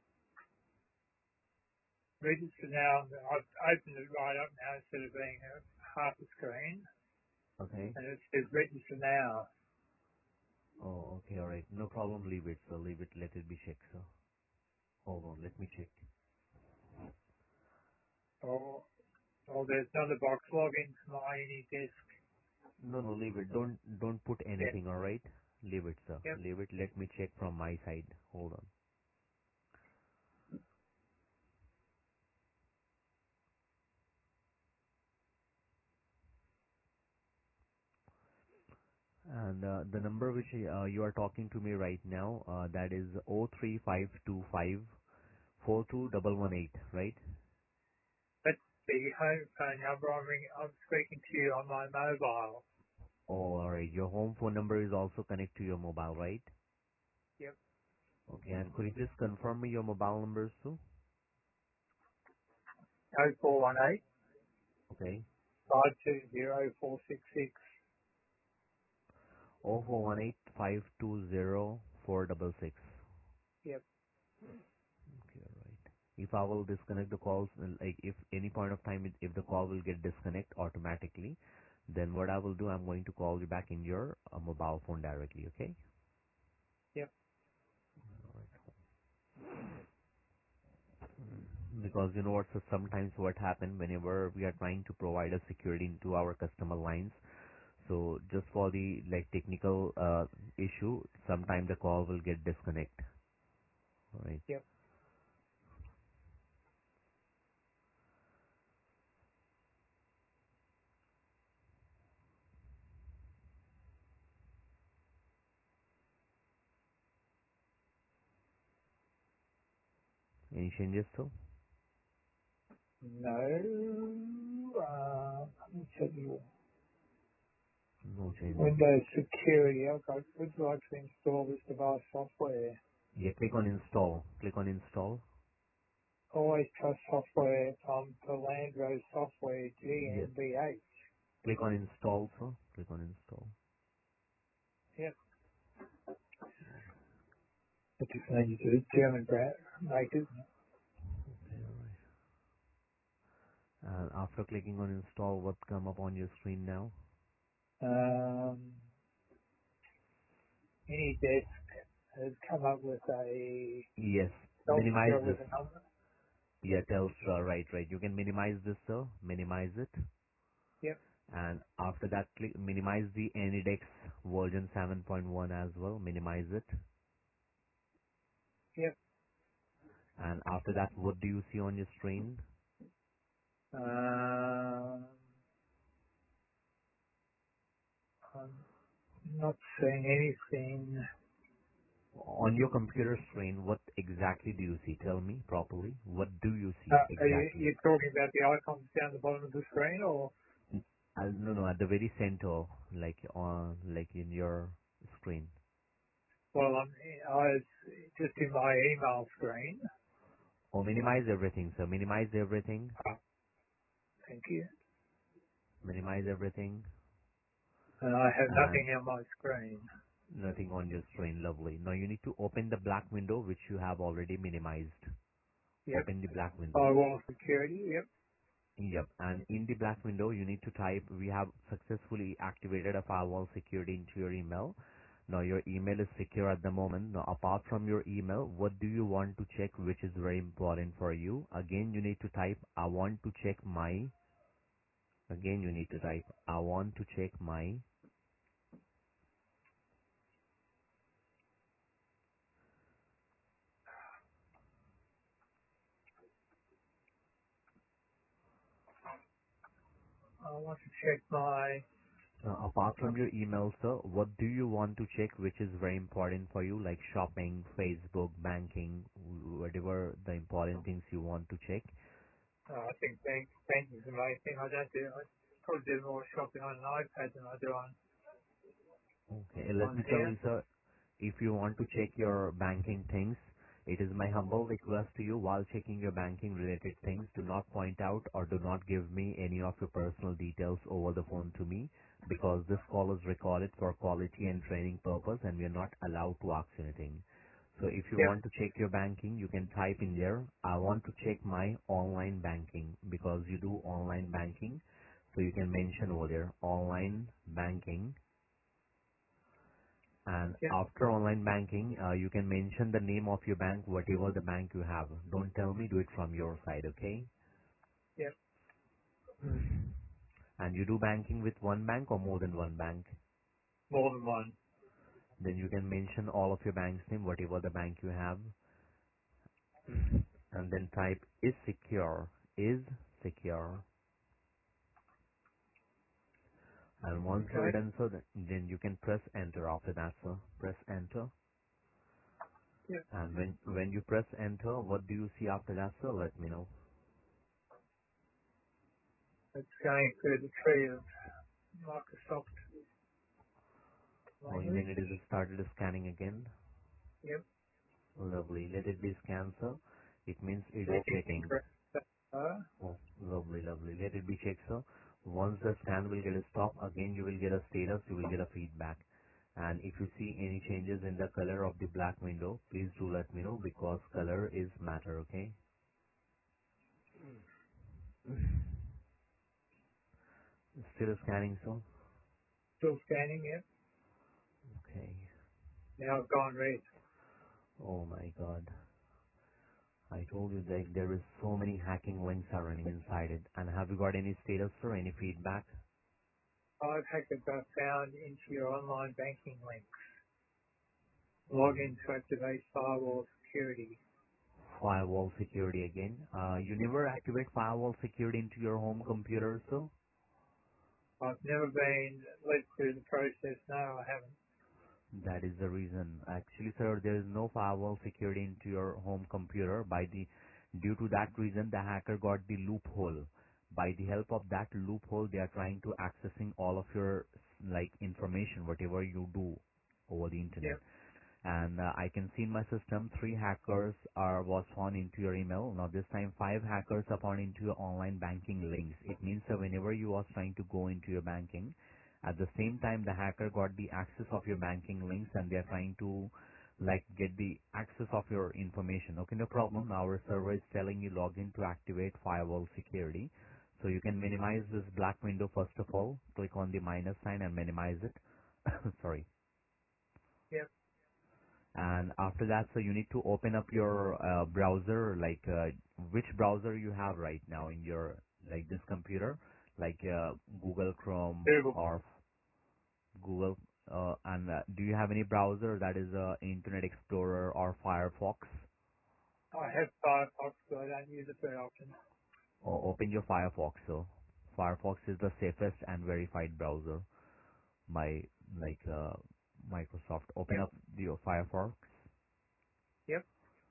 register now. I've opened it right up now instead of being a half a screen. okay. And it says register now. Oh, okay, all right. No problem. Leave it. So leave it. Let it be checked. So hold on. Let me check. Or, or there's another box, log into my AnyDesk. No, no, leave it. Don't don't put Yeah. anything. All right. Leave it, sir. Yep. Leave it. Let me check from my side. Hold on. And uh, the number which uh, you are talking to me right now, uh, that is O three five two five four two one one eight, right? That's the home phone number. I'm, ring, I'm speaking to you on my mobile. Oh, all right. Your home phone number is also connected to your mobile, right? Yep. Okay. And could you please confirm me your mobile numbers too? oh four one eight Okay. five two zero four six six. Oh four one eight five two zero four six six. Yep. Okay, all right. If I will disconnect the calls, uh, like if any point of time, it- if the call will get disconnect automatically, then what I will do, I'm going to call you back in your uh, mobile phone directly, okay? Yep. Because you know what, so sometimes what happen whenever we are trying to provide a security into our customer lines, so just for the like technical uh, issue, sometime the call will get disconnect. All right. Yep. Any changes, so? No. Uh, let me tell you. No changes. Windows security. Okay. Would you like to install this device software? Yeah, click on install. Click on install. Always trust software from the Landro Software Yeah, GmbH. click on install, so click on install. Yep. It's a German brand makers. Okay, all right. And after clicking on install, what come up on your screen now? Um, any desk has come up with a Yes, minimize Telstra this. with a number. Yeah, Telstra, right, right. You can minimize this, sir. Minimize it. Yep. And after that, click minimize the AnyDex version seven point one as well. Minimize it. Yep. And after that, what do you see on your screen? Um, I'm not seeing anything. On your computer screen, what exactly do you see? Tell me properly. What do you Uh, see are you, exactly? you talking about the icons down the bottom of the screen, or Uh, no, no, at the very center, like on, like in your screen. well, I'm I was just in my email screen. Or minimize everything, sir. Minimize everything. Ah, thank you. Minimize everything. And I have And nothing on my screen. nothing on your screen. Lovely. Now you need to open the black window which you have already minimized. Yep. Open the black window. Firewall security. Yep. Yep. And in the black window, you need to type, we have successfully activated a firewall security into your email. Now your email is secure at the moment. Now apart from your email, what do you want to check which is very important for you? Again, you need to type, I want to check my, again you need to type, I want to check my, I want to check my. uh, apart from your email, sir, what do you want to check which is very important for you, like shopping, Facebook, banking, whatever the important things you want to check? Uh, I think bank banking is the main thing. I don't do. I probably do more shopping on an iPad than I do on Okay. Let on me tell here. you, sir, if you want to check your banking things, it is my humble request to you while checking your banking related things, do not point out or do not give me any of your personal details over the phone to me because this call is recorded for quality and training purpose and we are not allowed to ask anything. So if you Yep. want to check your banking, you can type in there, I want to check my online banking because you do online banking. So you can mention over there, online banking, and Yep. after online banking, uh, you can mention the name of your bank, whatever the bank you have. Don't tell me, do it from your side, okay? Yep. And you do banking with one bank or more than one bank? More than one. Then you can mention all of your bank's name, whatever the bank you have, and then type is secure, is secure. And once Okay. you're done, so then then you can press enter after that, sir. Press enter. Yep. And when when you press enter, what do you see after that, sir? Let me know. It's going through the tree of Microsoft Oh, you mean language. it is started scanning again? Yep. Lovely. Let it be scanned, sir. It means it is Anything checking. correct? Uh, Oh, lovely, lovely. Let it be checked, sir. Once the scan will get a stop, again you will get a status, you will get a feedback. And if you see any changes in the color of the black window, please do let me know because color is matter, okay? Still scanning, so? Still scanning, yep. Okay. Now I've gone red. Oh my god. I told you that there is so many hacking links are running inside it. And have you got any status or any feedback? Five hackers are found into your online banking links. Log in to activate firewall security. Firewall security again. Uh, you never activate firewall security into your home computer, so? I've never been led through the process. No, I haven't. That is the reason. Actually, sir, there is no firewall security into your home computer. By the due to that reason, the hacker got the loophole. By the help of that loophole, they are trying to accessing all of your like information, whatever you do over the internet. Yep, And uh, I can see in my system three hackers are was found into your email. Now this time five hackers are found into your online banking links. It means that whenever you are trying to go into your banking, at the same time the hacker got the access of your banking links and they are trying to like get the access of your information. Okay, no problem. Our server is telling you log in to activate firewall security. So you can minimize this black window first of all. Click on the minus sign and minimize it. Sorry. yep. And after that, so you need to open up your uh, browser, like uh, which browser you have right now in your like this computer, like uh, Google Chrome Google. or Google. Uh, and uh, do you have any browser that is uh, Internet Explorer or Firefox? I have Firefox, but I don't use it very often. Or open your Firefox. So Firefox is the safest and verified browser by like uh, Microsoft. Open Yep, up your Firefox. yep.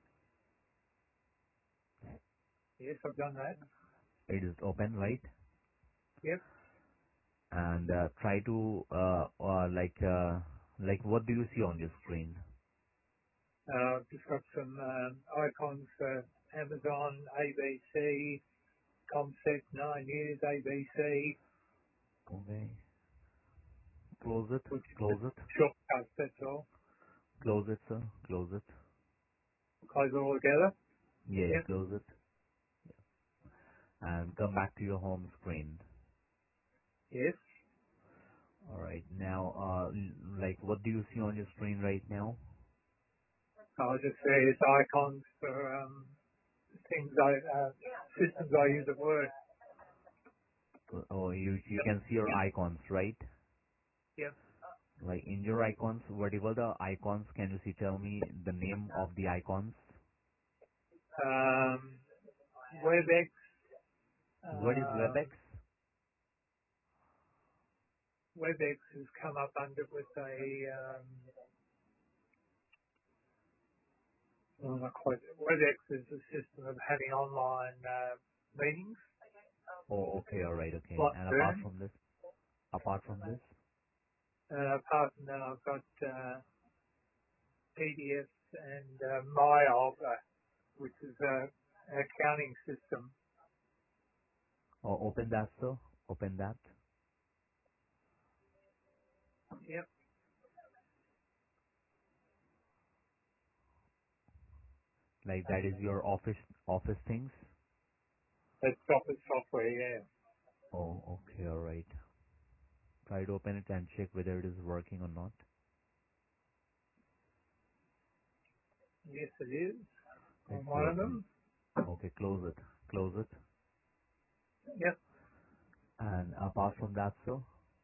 Yes, I've done that. It is open, right? Yep. And uh, try to uh, uh, like uh, like what do you see on your screen? Uh, just got some um, icons for Amazon, A B C, Comsec, Nine News, A B C, Okay, close it, which is close it, shortcuts, that's all. close it, sir, close it. Close it all together. Yeah, yeah, Yep. close it, and come back to your home screen. Yes. All right, now uh, l- like what do you see on your screen right now? I'll just say it's icons for um, things I, uh, systems I use at work. Oh, you you can see your icons, right? Yep. Like in your icons, whatever the icons, can you see? Tell me the name of the icons. Um, WebEx, What is um, WebEx? WebEx has come up under with a, um, well, not quite, WebEx is a system of having online uh, meetings, Oh, okay, all right, okay. like And apart Zoom. from this, apart from this. Uh, apart from that, I've got uh, P D F and uh, MyOlga, which is a, an accounting system. Oh, open that, sir. Open that. Yep, Like that is your office office things. that's Office software. Yeah. Oh, okay, all right. Try to open it and check whether it is working or not. Yes, it is on It's one of working. them. Okay, close it. Close it. Yep. And apart from that, sir,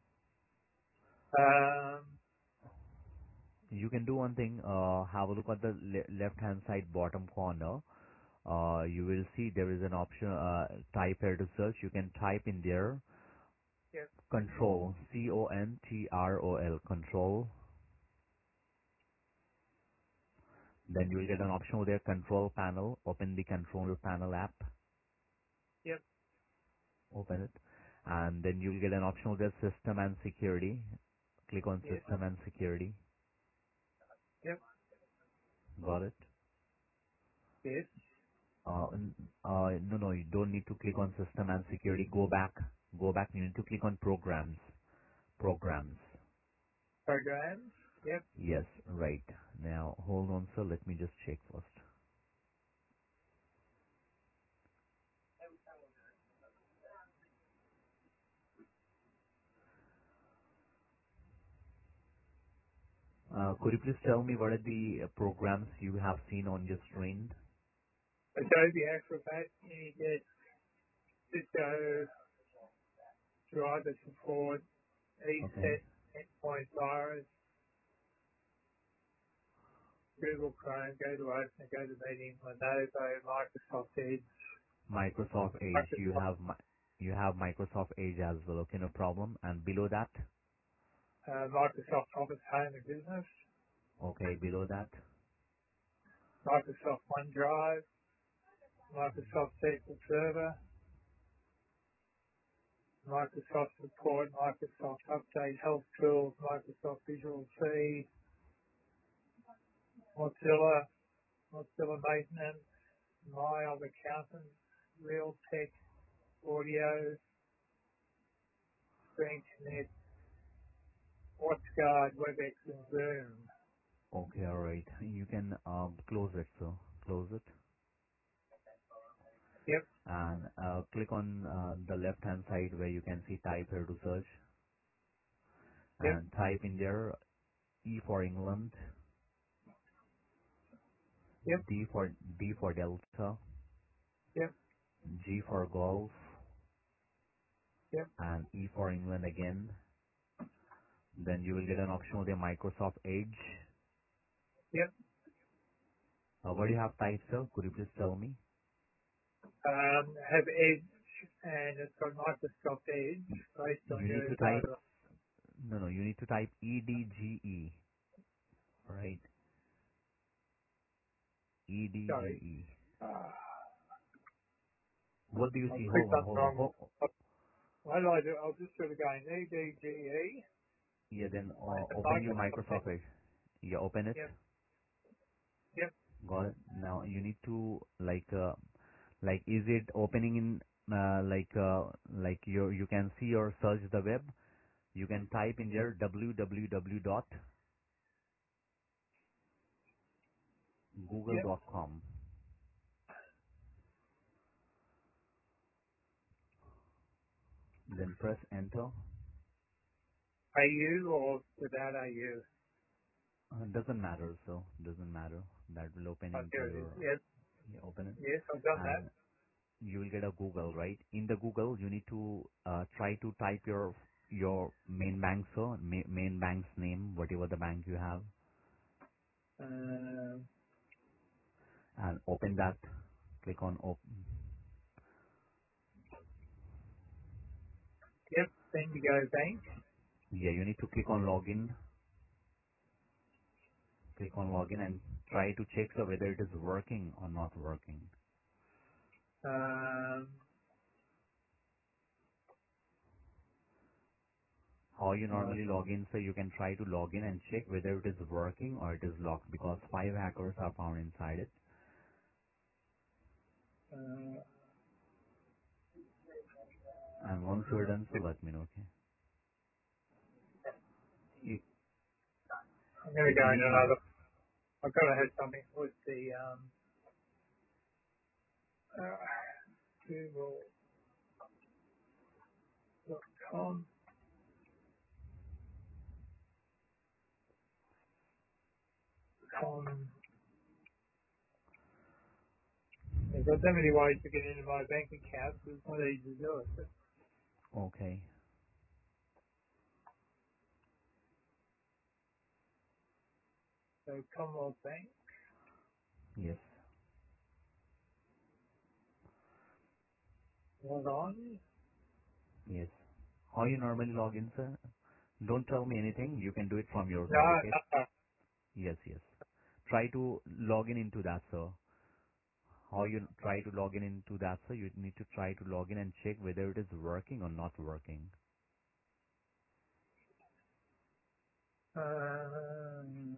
Um, you can do one thing. Uh, have a look at the le- left-hand side bottom corner. Uh, you will see there is an option. Uh, type here to search. You can type in there. yep. Control. C O N T R O L. Control. Then you will get an option over there, control panel. Open the control panel app. Yep. Open it. And then you'll get an option over there, system and security. Click on Yes. system and security. Yep. Got it? Yes. Uh, n- uh, no, no, you don't need to click on system and security. Go back. Go back. You need to click on programs. Programs. Programs. Yep. Yes, right. Now, hold on, sir. Let me just check first. Uh, could you please tell me what are the uh, programs you have seen on your screen? Adobe Acrobat, you get Cisco driver support, Okay. ESET, endpoint virus, Google Chrome, go to Open, go to Meeting, Lenovo, Microsoft Edge, Microsoft Edge. You Microsoft, have mi- you have Microsoft Edge as well. Okay, no problem. And below that, uh, Microsoft Office Home and Business, okay, below that, Microsoft OneDrive, Microsoft S Q L Server, Microsoft Support, Microsoft Update Health Tools, Microsoft Visual C, Mozilla, Mozilla Maintenance, My Other Accountant, Real Tech, Audio, ScreenConnect, WatchGuard, WebEx, and Zoom. okay, all right. You can um, close it, so close it, Yep, and uh, click on uh, the left-hand side where you can see type here to search, yep, and type in there E for England, yep, D for D for Delta, yep, G for Golf, yep, and E for England again. Then you will get an option with the Microsoft Edge. yep. Uh, what do you have typed, sir? Could you please tell me? Um, have Edge, and it's got Microsoft Edge based on You need your to type, data. no, no, you need to type E D G E, right? E D G Sorry. E. Uh, What do you I see? Hold clicked on, on the hold on. wrong. Hold, What do I do? I'll just do it again. E D G E. yeah, then And uh, the open your Microsoft Edge. Microsoft Edge. Yeah, open it. Yep, yep, Got it. Now you need to like, uh, like, is it opening in uh, like, uh, like you you can see or search the web. You can type in there w w w dot google yep. dot com. Then press enter. A U or without A U? Uh, doesn't matter, so doesn't matter. That will open Oh, into there it is. your, Yes, yeah, open it, yes, I've done that. and you will get a Google, right? In the Google, you need to uh, try to type your your main bank, so ma- main bank's name, whatever the bank you have, Um, and open that. Click on open. yep, Bendigo Bank. Yeah, you need to click on login. Click on login and try to check so whether it is working or not working. Um, How you uh, normally log in, so you can try to log in and check whether it is working or it is locked, because five hackers are found inside it. uh, And once you're done, so let me know, okay? You, I'm going to you go in anytime. another. I've got to have something with the um, uh, google dot com. Um, there's got so many ways to get into my bank account, so it's not easy to do it. But, Okay. so Commonwealth Bank, Yes. log on. Yes. How you normally log in, sir? Don't tell me anything. You can do it from your No, side, okay? no, Yes, yes. Try to log in into that, sir. How you try to log in into that, sir? You need to try to log in and check whether it is working or not working. um,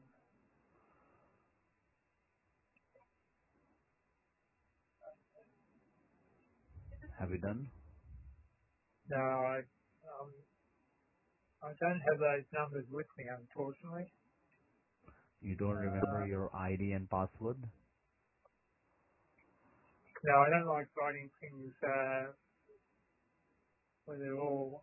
Have you done? no, I, um, I don't have those numbers with me, unfortunately. You don't remember Uh, your I D and password? No, I don't like writing things uh, where they're all.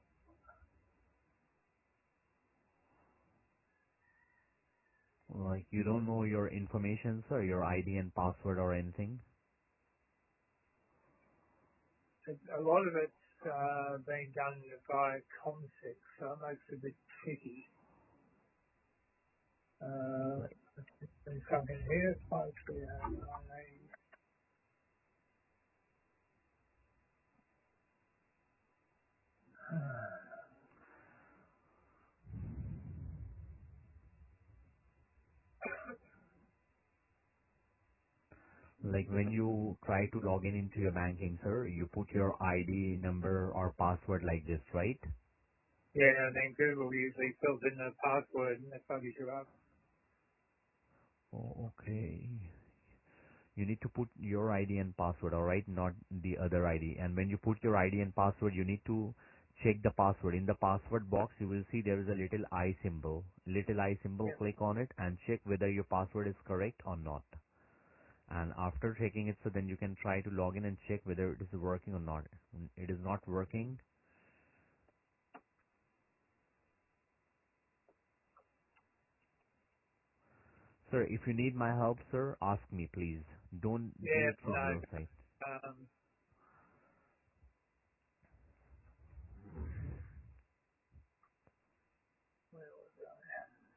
Like you don't know your information, sir, your I D and password or anything? A lot of it's uh, being done via Comsec, so it makes it a bit tricky. Uh, Like, there's something here, five three oh nine eight. like when you try to log in into your banking, sir, you put your I D number or password like this, right? Yeah, and then Google usually fills in the password and it bugs you up. Oh, okay. You need to put your I D and password, alright, not the other I D. And when you put your I D and password, you need to check the password. In the password box, you will see there is a little I symbol. Little I symbol, Yeah. click on it and check whether your password is correct or not. And after checking it, so then you can try to log in and check whether it is working or not. It is not working. Sir, if you need my help, sir, ask me, please. Don't do Yeah, it from no. your side. Um, where was I?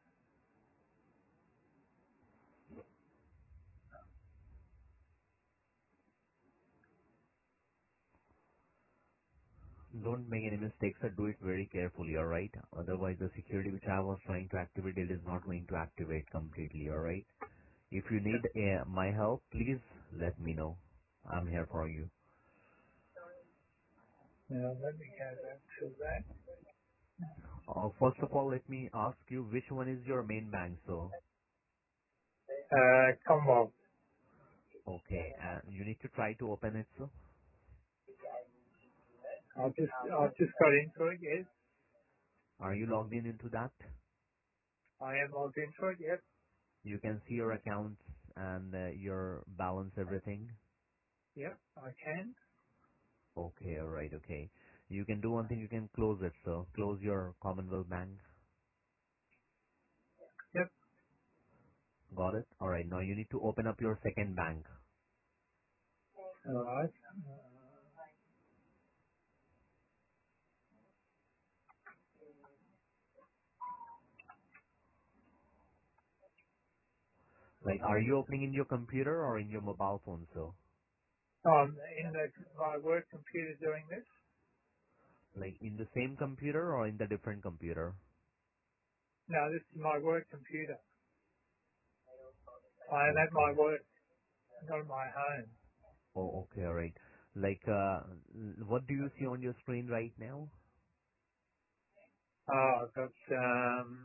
Don't make any mistakes, sir. Do it very carefully, alright? Otherwise, the security which I was trying to activate, it is not going to activate completely, alright? If you need uh, my help, please let me know. I'm here for you. Now, let me go back to that. Uh, first of all, let me ask you, which one is your main bank, so? Uh, Commonwealth. Okay, uh, you need to try to open it, so? I've just, I've just got into it, yes. Are you logged in into that? I am logged into it, yep. You can see your accounts and uh, your balance, everything? Yep, I can. Okay, alright, okay. You can do one thing, you can close it, so close your Commonwealth Bank. Yep. Got it? Alright, now you need to open up your second bank. Alright. Like, are you opening in your computer or in your mobile phone, so? I'm in the, my work computer doing this. Like, in the same computer or in the different computer? No, this is my work computer. I am at my Okay. work, not at my home. Oh, okay, alright. Like, uh, what do you see on your screen right now? Oh, I've got, um,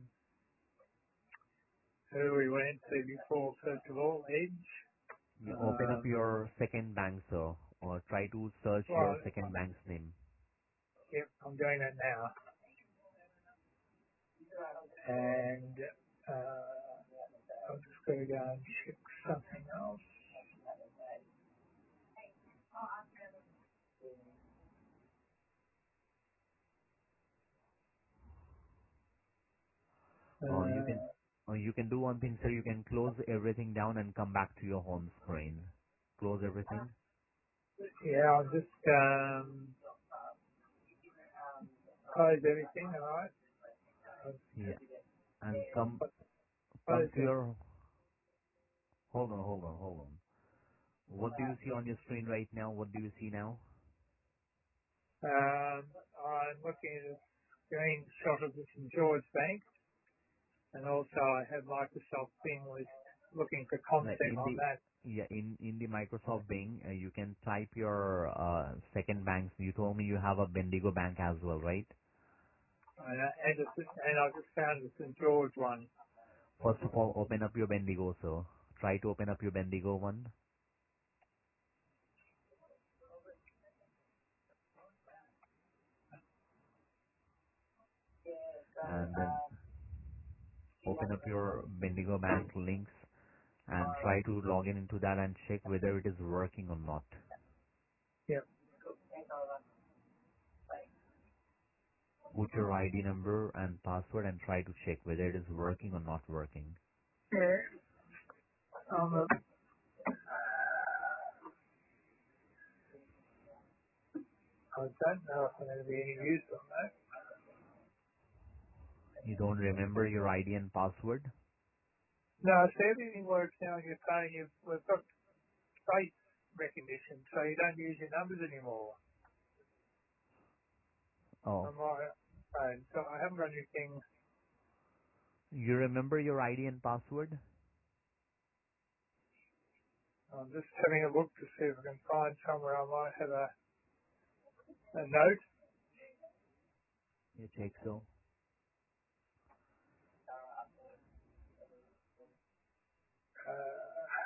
who we went to before, first of all, Edge. You open up Um, your second bank, so, or try to search well, your second bank's name. yep, I'm doing that now. And, uh, I'm just going to go and check something else. Or you can, Uh, or you can do one thing, sir, you can close everything down and come back to your home screen. Close everything. yeah, I'll just, um, close everything, alright? Yeah. And come, come Close to it. your, hold on, hold on, hold on. What do you see on your screen right now? What do you see now? Um, I'm looking at a screenshot of the Saint George Bank, and also I have Microsoft Bing list looking for Like content in on the, that. yeah, in, in the Microsoft Bing, uh, you can type your, uh, second banks. You told me you have a Bendigo bank as well, right? And, I- and, it's, and I just found the Saint George one. First of all, open up your Bendigo, so try to open up your Bendigo one, and then open up your Bendigo bank links, and try to log in into that and check whether it is working or not. Yep. Put your I D number and password and try to check whether it is working or not working. Yeah. Um, uh, I don't know if I'm going to be any use on that. You don't remember your I D and password? No, so everything works now. You're saying you've, we've got face recognition, so you don't use your numbers anymore Oh, on my phone. So I haven't got anything. you remember your I D and password? I'm just having a look to see if I can find somewhere I might have a, a note. You check so. Uh,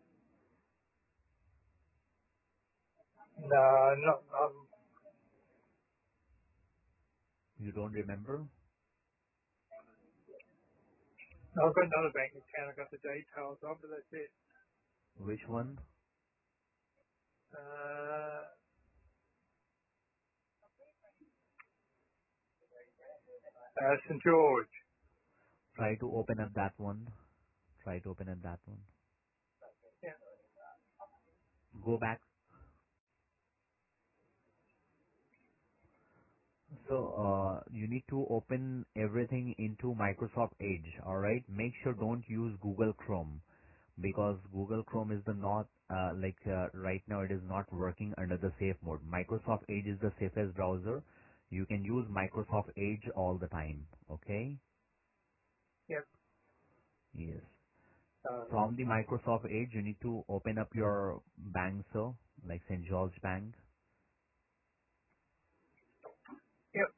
no, not. Um, You don't remember? I've got another bank account. I've got the details of, but that's it. Which one? Uh, uh, Saint George. Try to open up that one. Try to open up that one. Yeah. Go back. So uh, you need to open everything into Microsoft Edge. All right. Make sure don't use Google Chrome because Google Chrome is the not uh, like uh, right now it is not working under the safe mode. Microsoft Edge is the safest browser. You can use Microsoft Edge all the time. Okay. Yep. Yes. Uh, From the Microsoft Edge, you need to open up your bank, so like Saint George Bank, yep.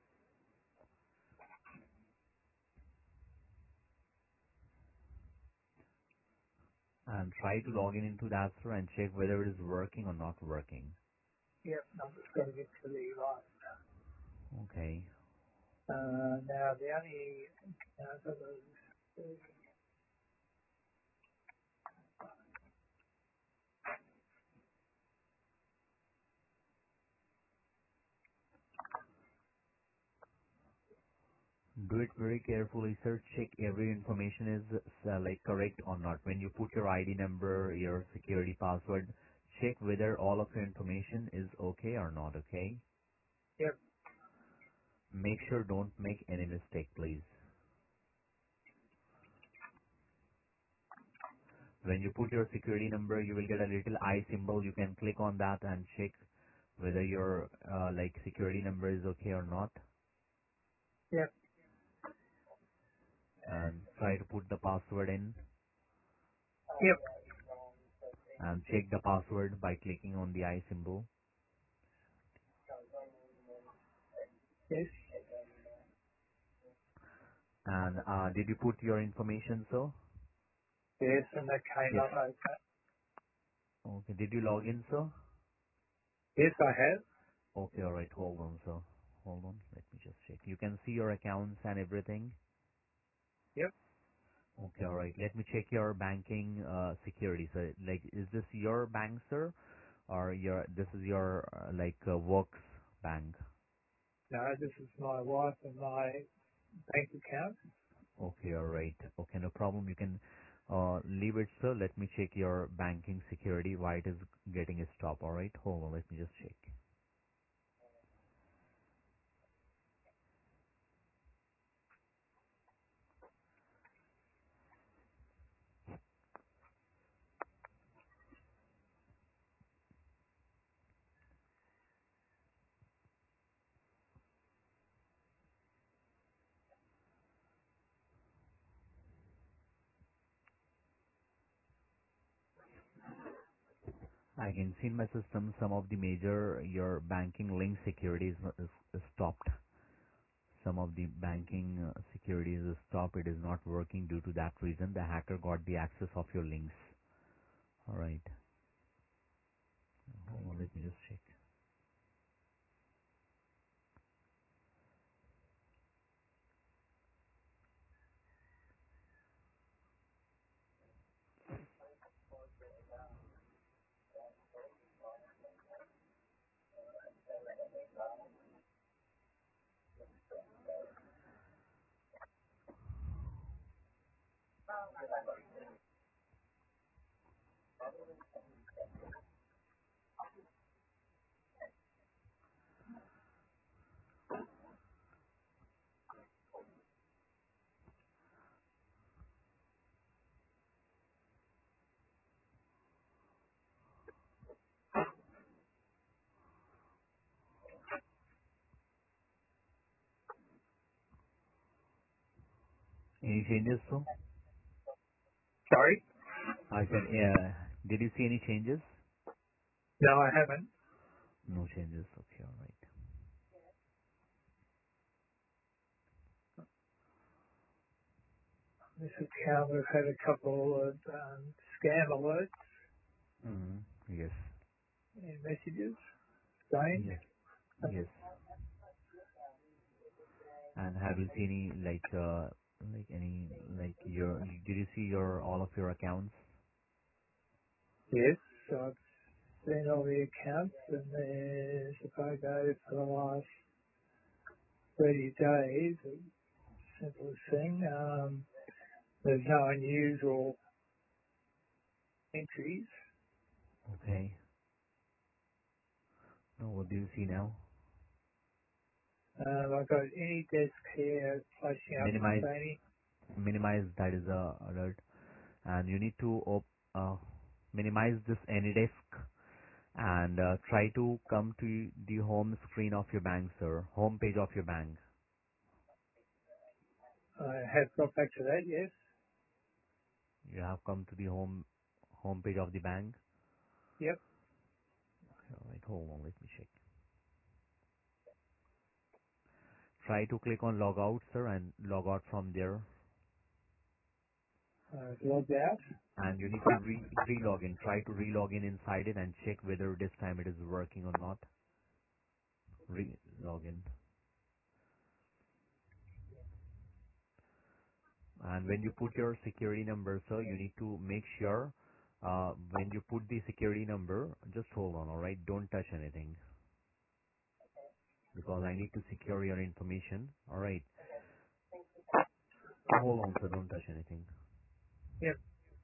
and try to log in into that store and check whether it is working or not working. Yep. I'm just going to get to the right. Okay. Uh, now the only uh, for those- Do it very carefully, sir. Check every information is uh, like correct or not. When you put your I D number, your security password, check whether all of your information is okay or not. Okay. Yep. Make sure don't make any mistake, please. When you put your security number, you will get a little eye symbol. You can click on that and check whether your uh, like security number is okay or not, Yep. and try to put the password in Yep. and check the password by clicking on the eye symbol. Yes. And uh, did you put your information, sir? Yes. And that came Yes. up okay. Okay. Did you log in, sir? Yes, I have. Okay. All right. Hold on, sir. Hold on. Let me just check. You can see your accounts and everything. Yep. Okay. All right. Let me check your banking uh, security. So, like, is this your bank, sir? Or your this is your uh, like uh, works bank. No, this is my wife and my bank account. Okay, all right. Okay, no problem. You can uh, leave it, sir. Let me check your banking security, why it is getting a stop. All right, hold on. Let me just check. I can see in my system some of the major your banking link securities is, is stopped. Some of the banking uh, securities is stopped. It is not working due to that reason. The hacker got the access of your links. All right. Hold on. Let me just check. Any changes, so? Sorry? I said, yeah. Did you see any changes? No, I haven't. No changes. Okay, all right. This account, we've had a couple of um, scam alerts Mm-hmm. Yes. in messages. Strange. Yes. Yes. And have you seen any, like, uh, like any, like your, did you see your, all of your accounts? Yes, so I've seen all the accounts, and there's, if I go for the last thirty days, simplest thing, um, there's no unusual entries. Okay. Now, what do you see now? Um, I've got any desk here flashing up Minimize, saying, minimize, that is a alert. And you need to op, uh, minimize this AnyDesk and uh, try to come to the home screen of your bank, sir. Home page of your bank. I have got back to that, yes. You have come to the home home page of the bank. Yep, All right, hold on, let me check. Try to click on log out, sir, and log out from there. I've logged out. And you need to re re-log in. Try to re-log in inside it and check whether this time it is working or not. Re-log in. And when you put your security number, sir, you need to make sure uh, when you put the security number, just hold on, all right? Don't touch anything because I need to secure your information. All right. Hold on, sir. Don't touch anything. Yep,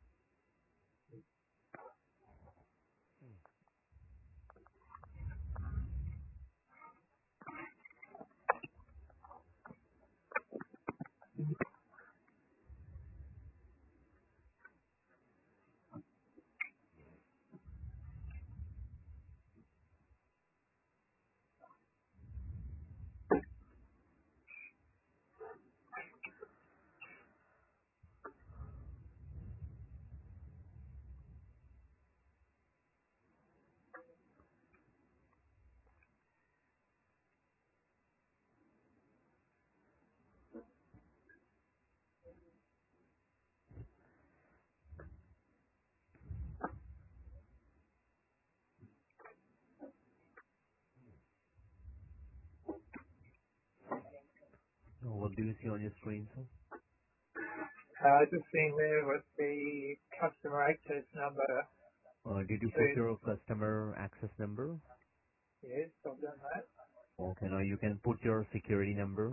So what do you see on your screen, sir? uh, just seeing there with the customer access number. Uh, did you put Says, your customer access number? yes, I've done that. Okay, now you can put your security number.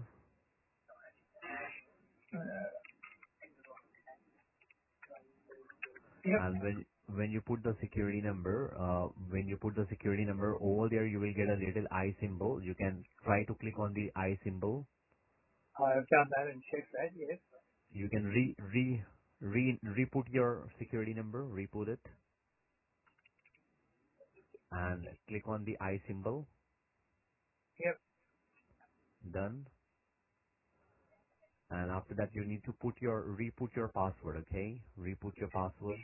Uh, yep, And when when you put the security number, uh, when you put the security number over there, you will get a little eye symbol. You can try to click on the eye symbol. I've done that and checked that, yes. You can re re re re-put your security number, re-put it, and click on the eye symbol. Yep, Done. And after that, you need to put your re-put your password. Okay, re-put your password.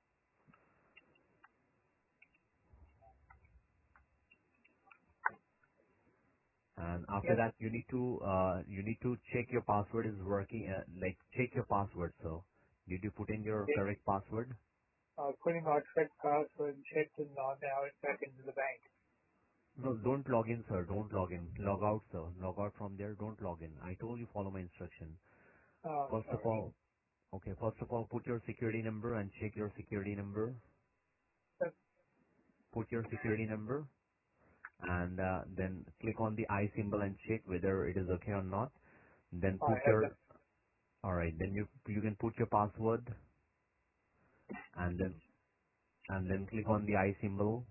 And after yep. that, you need to uh, you need to check your password is working. Uh, like check your password. So, did you put in your Yes, correct password? I put in my correct password and checked and I'm now back into the bank. No, don't log in, sir. Don't log in. Log out, sir. Log out from there. Don't log in. I told you follow my instruction. Oh, First of sorry. all, okay. First of all, put your security number and check your security number. Yep, Put your security number and uh, then click on the eye symbol and check whether it is okay or not. Then I put have that. your all right. Then you you can put your password and then and then click on the eye symbol.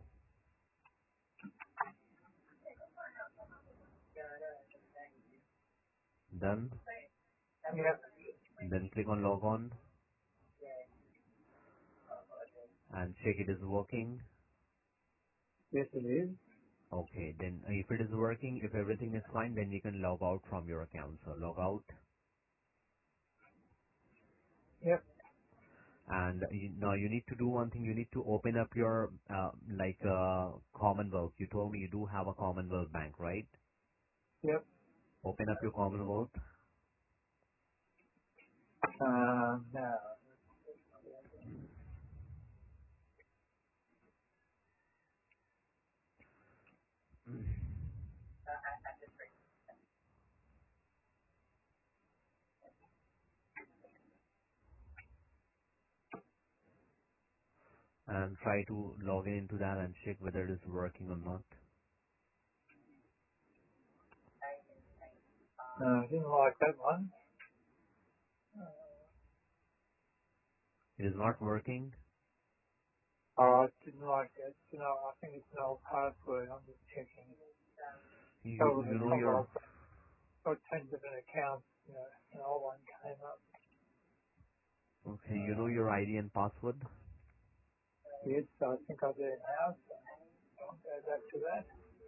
Done. Yep, Then click on log on and check it is working. yes it is. Okay, then if it is working, if everything is fine, then you can log out from your account. So log out. Yep. And you, now you need to do one thing. You need to open up your uh, like uh, Commonwealth. You told me you do have a Commonwealth bank, right? Yep. Open up your Commonwealth. Um, now, And try to log in into that and check whether it is working or not. no, I didn't like that one. It is not working. Oh, I didn't like it. You know, I think it's an old password. I'm just checking. You Over the you know top, your I've got ten different accounts. You know, an old one came up. okay. You know your I D and password. Yes, so I think I do now. So I'll go back to that.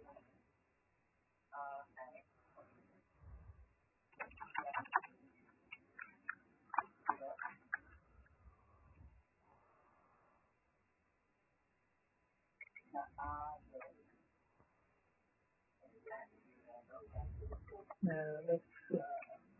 Now, let's, uh,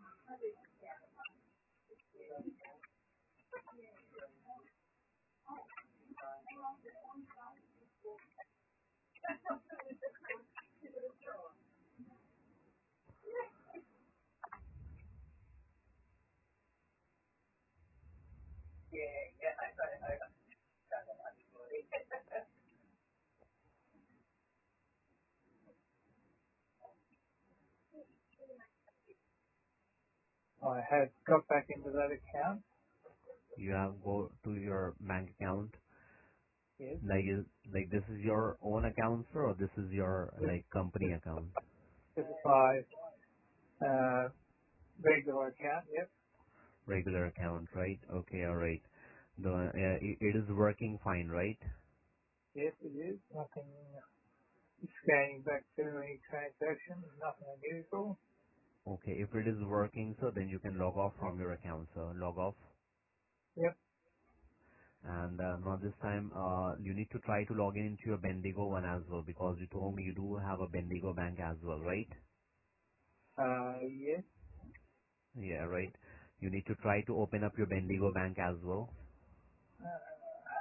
I had got back into that account. You have go to your bank account. Yes. Like is like this is your own account, sir, or this is your This, like company account? this is my uh, regular account. Yep. Regular account, right? Okay, all right. The uh, it, it is working fine, right? Yes, it is. Nothing scanning back to any transactions. Nothing unusual. Okay, if it is working, so then you can log off from your account, sir. Log off. Yep. And uh, now this time, uh, you need to try to log in into your Bendigo one as well because you told me you do have a Bendigo bank as well, right? Uh, yes. Yeah, right. You need to try to open up your Bendigo bank as well. Uh,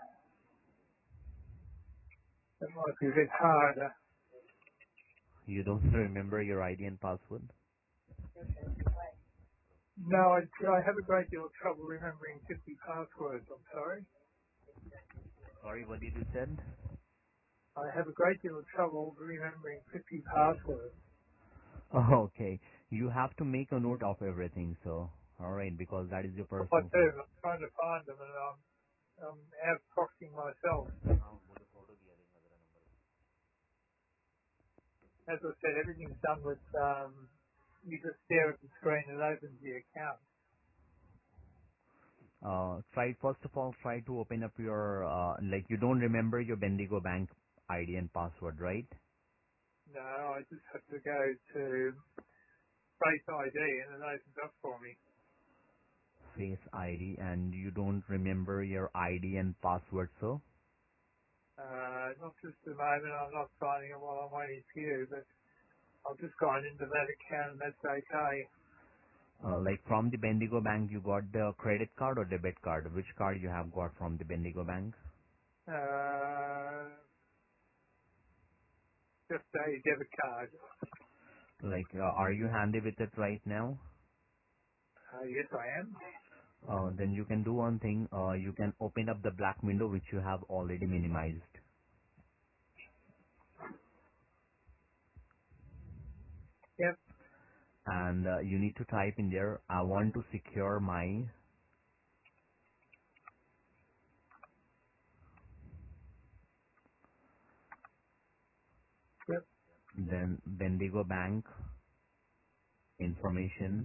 it might be a bit harder. You don't remember your I D and password? No, I, I have a great deal of trouble remembering fifty passwords. I'm sorry. Sorry, what did you said? I have a great deal of trouble remembering fifty passwords. Oh, okay. You have to make a note of everything, so all right, because that is your I personal do. thing. I'm trying to find them, and I'm, I'm outfoxing myself. As I said, everything's done with. Um, you just stare at the screen and it opens the account. Uh, try first of all, try to open up your uh, like you don't remember your Bendigo bank I D and password, right? No, I just have to go to Face I D and it opens up for me. Face I D, and you don't remember your I D and password, so Uh, not just at the moment. I'm not finding it while I'm waiting for you, but I've just gone into that account and that's okay. uh, like from the Bendigo bank, you got the credit card or debit card? Which card you have got from the Bendigo bank? Uh, just a debit card. Like, uh, are you handy with it right now? Uh, yes, I am. Uh, then you can do one thing. Uh, you can open up the black window which you have already minimized, Yep, and uh, you need to type in there. I want to secure my yep, then Bendigo bank information,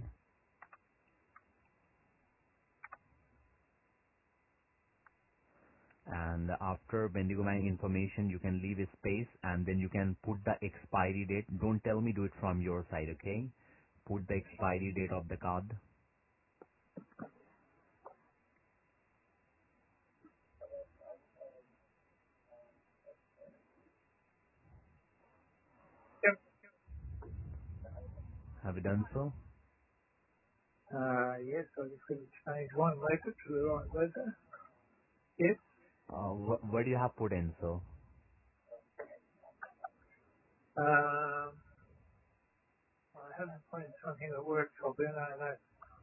and after Bendigo bank information, you can leave a space, and then you can put the expiry date. Don't tell me do it from your side, okay? Put the expiry date of the card. Have you done so? Uh, yes, I just got to change one letter to the right letter. Yes. Uh, wh- what do you have put in, so? Um, I haven't found something that works. I'll be no, no.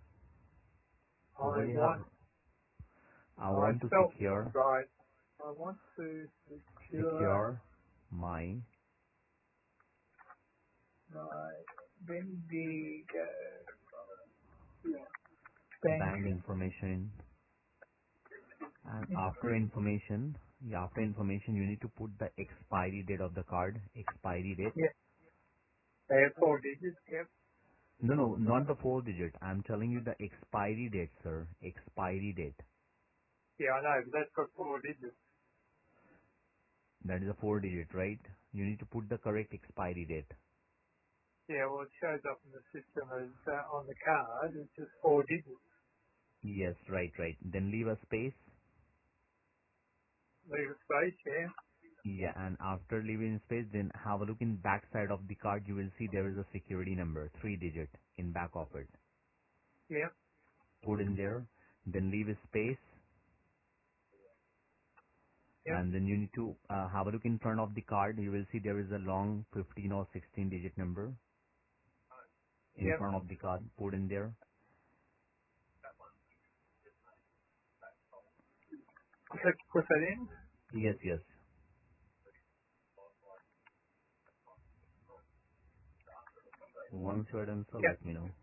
What I do you have? want, I I want to spelled secure, right. I want to secure secure my my Bendigo bank. bank information. And after information, yeah, after information, you need to put the expiry date of the card, expiry date. Yeah, they have four digits. Yep. No, no, not the four digit. I'm telling you the expiry date, sir. Expiry date. Yeah, I know, but that's got four digits. That is a four digit, right? You need to put the correct expiry date. Yeah, well, it shows up in the system as uh, on the card. It's just four digits. Yes, right, right. Then leave a space. Leave a space. Yeah. Yeah, and after leaving space, then have a look in back side of the card. You will see there is a security number, three digit in back of it. Yep. Put in there. Then leave a space. Yep. And then you need to uh, have a look in front of the card. You will see there is a long fifteen or sixteen digit number in Yep. front of the card. Put in there. Let's put that in. Yes, yes. Once you are done, so Yep. let me know.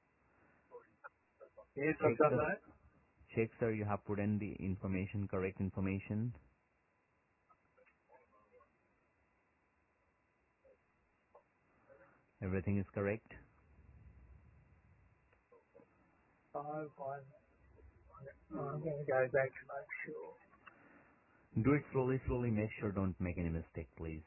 Yes, I've Check done the that. check, sir. You have put in the information, correct information. Everything is correct. Five, one. I'm going to go back to make sure. Do it slowly, slowly. Make sure don't make any mistake, please.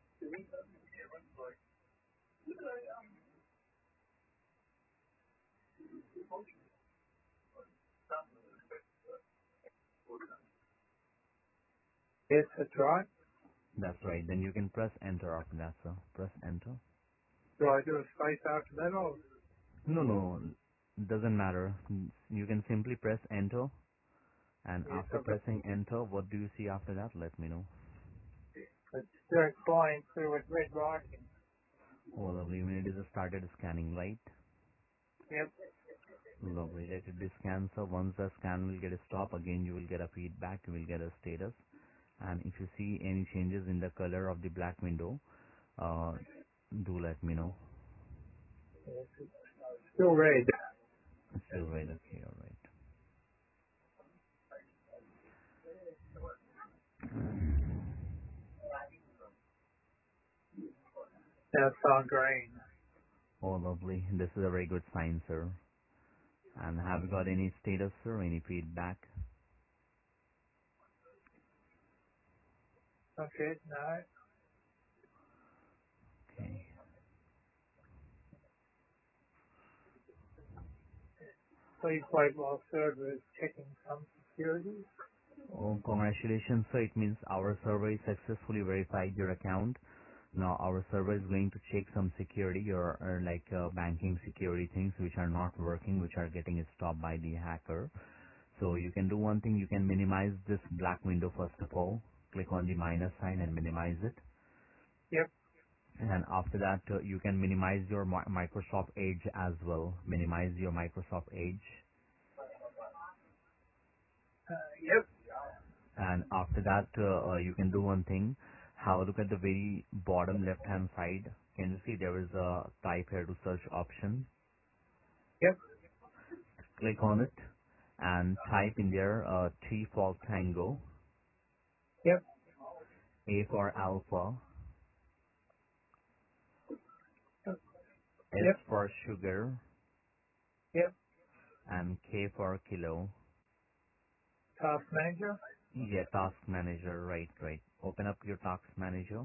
Yes, that's right. That's right. Then you can press enter after that, sir. Press enter. Do I do a space after that or? No, no, doesn't matter. You can simply press enter, and Yes, after I've got, pressing enter, what do you see after that? Let me know. it's direct flying through with red writing. Oh, lovely. When it is started scanning, right? Yep. Lovely. Let it be scanned. So once the scan will get a stop, again you will get a feedback. You will get a status. And if you see any changes in the color of the black window, uh, do let me know. Yes, it's still red. Still right. Okay. All right. Now it's on green. Oh, lovely. This is a very good sign, sir. And have you got any status, sir? Any feedback? Okay, no. Okay. Please wait while server is checking some security. Oh, congratulations, sir. It means our server is successfully verified your account. Now our server is going to check some security or, or like uh, banking security things which are not working, which are getting stopped by the hacker. So you can do one thing. You can minimize this black window first of all. Click on the minus sign and minimize it. Yep. And after that, uh, you can minimize your Mi- Microsoft Edge as well. Minimize your Microsoft Edge. Uh, yep. And after that, uh, uh, you can do one thing. Have a look at the very bottom left hand side. Can you see there is a type here to search option? Yep. Click on it and type in there uh, T for Tango, Yep. A for Alpha, S Yep. for Sugar, Yep. and K for Kilo. Task manager. Yeah, Task Manager, right, right. Open up your Task Manager.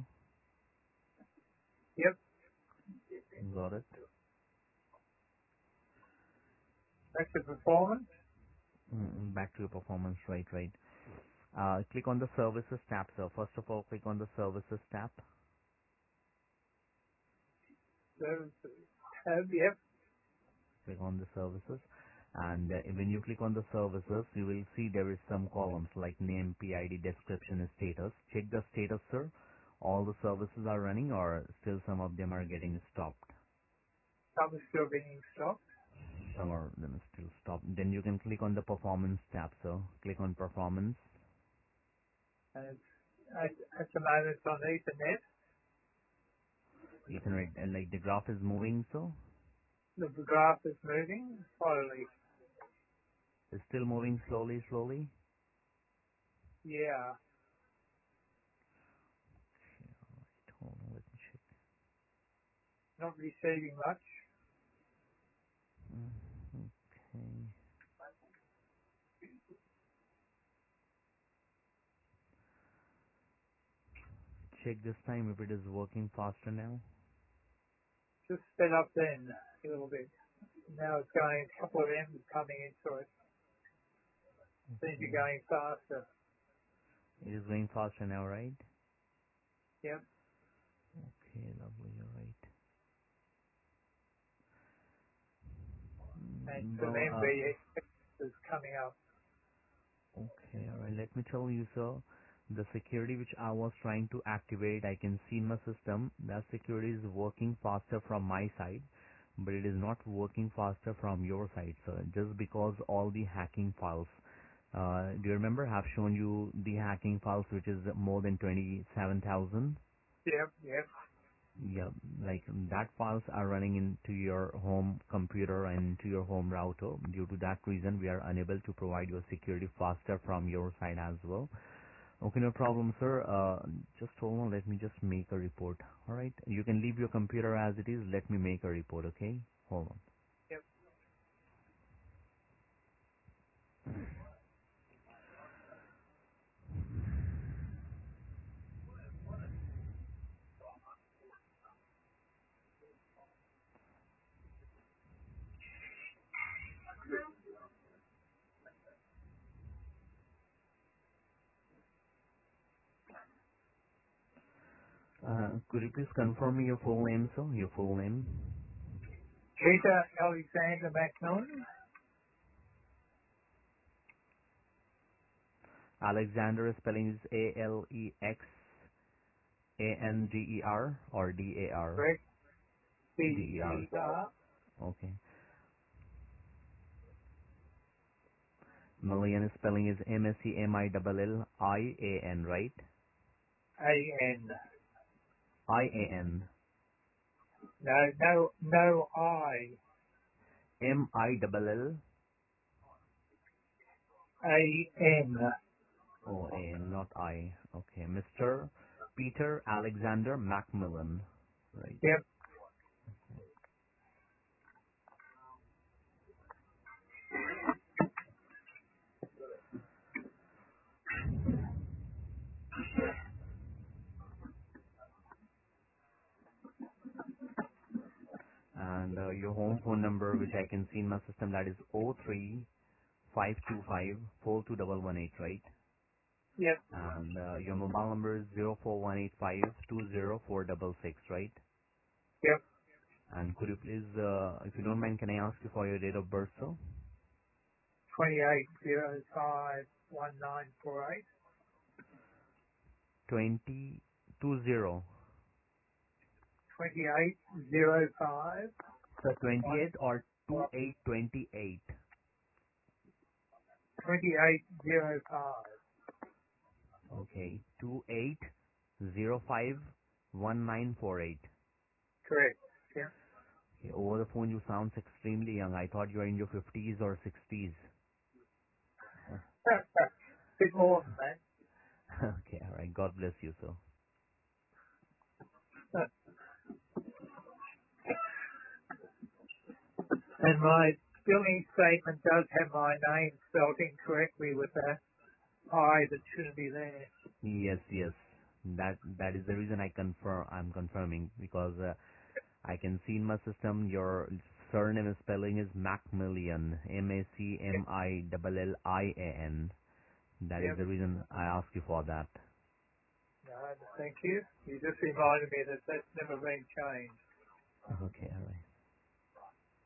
Yep. Got it. Back to performance. Mm, Back to your performance, right, right. Uh, click on the Services tab, sir. First of all, click on the Services tab. Services. Uh, yep. Click on the services. And uh, when you click on the services, you will see there is some columns like name, P I D, description, and status. Check the status, sir. All the services are running or still some of them are getting stopped. Some are still being stopped. Some of them are still stopped. Then you can click on the performance tab, sir. Click on performance. And at, at the moment it's on Ethernet. Ethernet, and like the graph is moving, so The graph is moving slowly. it's still moving slowly, slowly. Yeah. Okay, alright, hold on, let me check. Not receiving much. Mm, Okay. Check this time if it is working faster now. Just sped up then a little bit. Now it's going, a couple of M's coming into it. Seems to be Okay. going faster. It is going faster now, right? Yep. Okay, lovely, you're right. And Mm, some Well, M uh, B is coming up. okay, alright, let me tell you, sir. The security which I was trying to activate, I can see in my system that security is working faster from my side, but it is not working faster from your side, sir, just because all the hacking files. Uh, do you remember I have shown you the hacking files which is more than twenty-seven thousand? Yep, yep. Yeah, like that files are running into your home computer and to your home router. Due to that reason, we are unable to provide your security faster from your side as well. Okay, no problem, sir. Uh, just hold on. Let me just make a report. All right. You can leave your computer as it is. Let me make a report. Okay. Hold on. Yep. Uh, could you please confirm me your full name, sir? Your full name. Peter Alexander McMillan. Alexander spelling is A L E X A N G E R or D A R? Correct. D D E R. E R Okay. Million spelling is M S E M I L L I A N, right? A N. I A N. No, no, no I. M I L L. A N. Oh, A N, not I. Okay. Mister Peter Alexander Macmillan. Right. Yep. And uh, your home phone number, which I can see in my system, that is O three five two five four two one one eight, right? Yep. And uh, your mobile number is zero four one eight five two zero four six six, right? Yep. And could you please, uh, if you don't mind, can I ask you for your date of birth, sir? Twenty-eight zero five one nine four eight. Twenty two zero. Twenty-eight zero five So one. twenty-eight or two eight twenty-eight. Twenty-eight zero five. Okay, two eight zero five one nine four eight. Correct. Yep. Okay, over the phone you sound extremely young. I thought you are in your fifties or sixties. Bit more than that. Okay, all right. God bless you, sir. And my billing statement does have my name spelled incorrectly with that I that shouldn't be there. Yes, yes. That that is the reason I confirm. I'm confirming because uh, I can see in my system your surname spelling is Macmillian. M A C M I L L I A N. That is Yep. the reason I ask you for that. No, thank you. You just reminded me that that's never been changed. Okay, all right.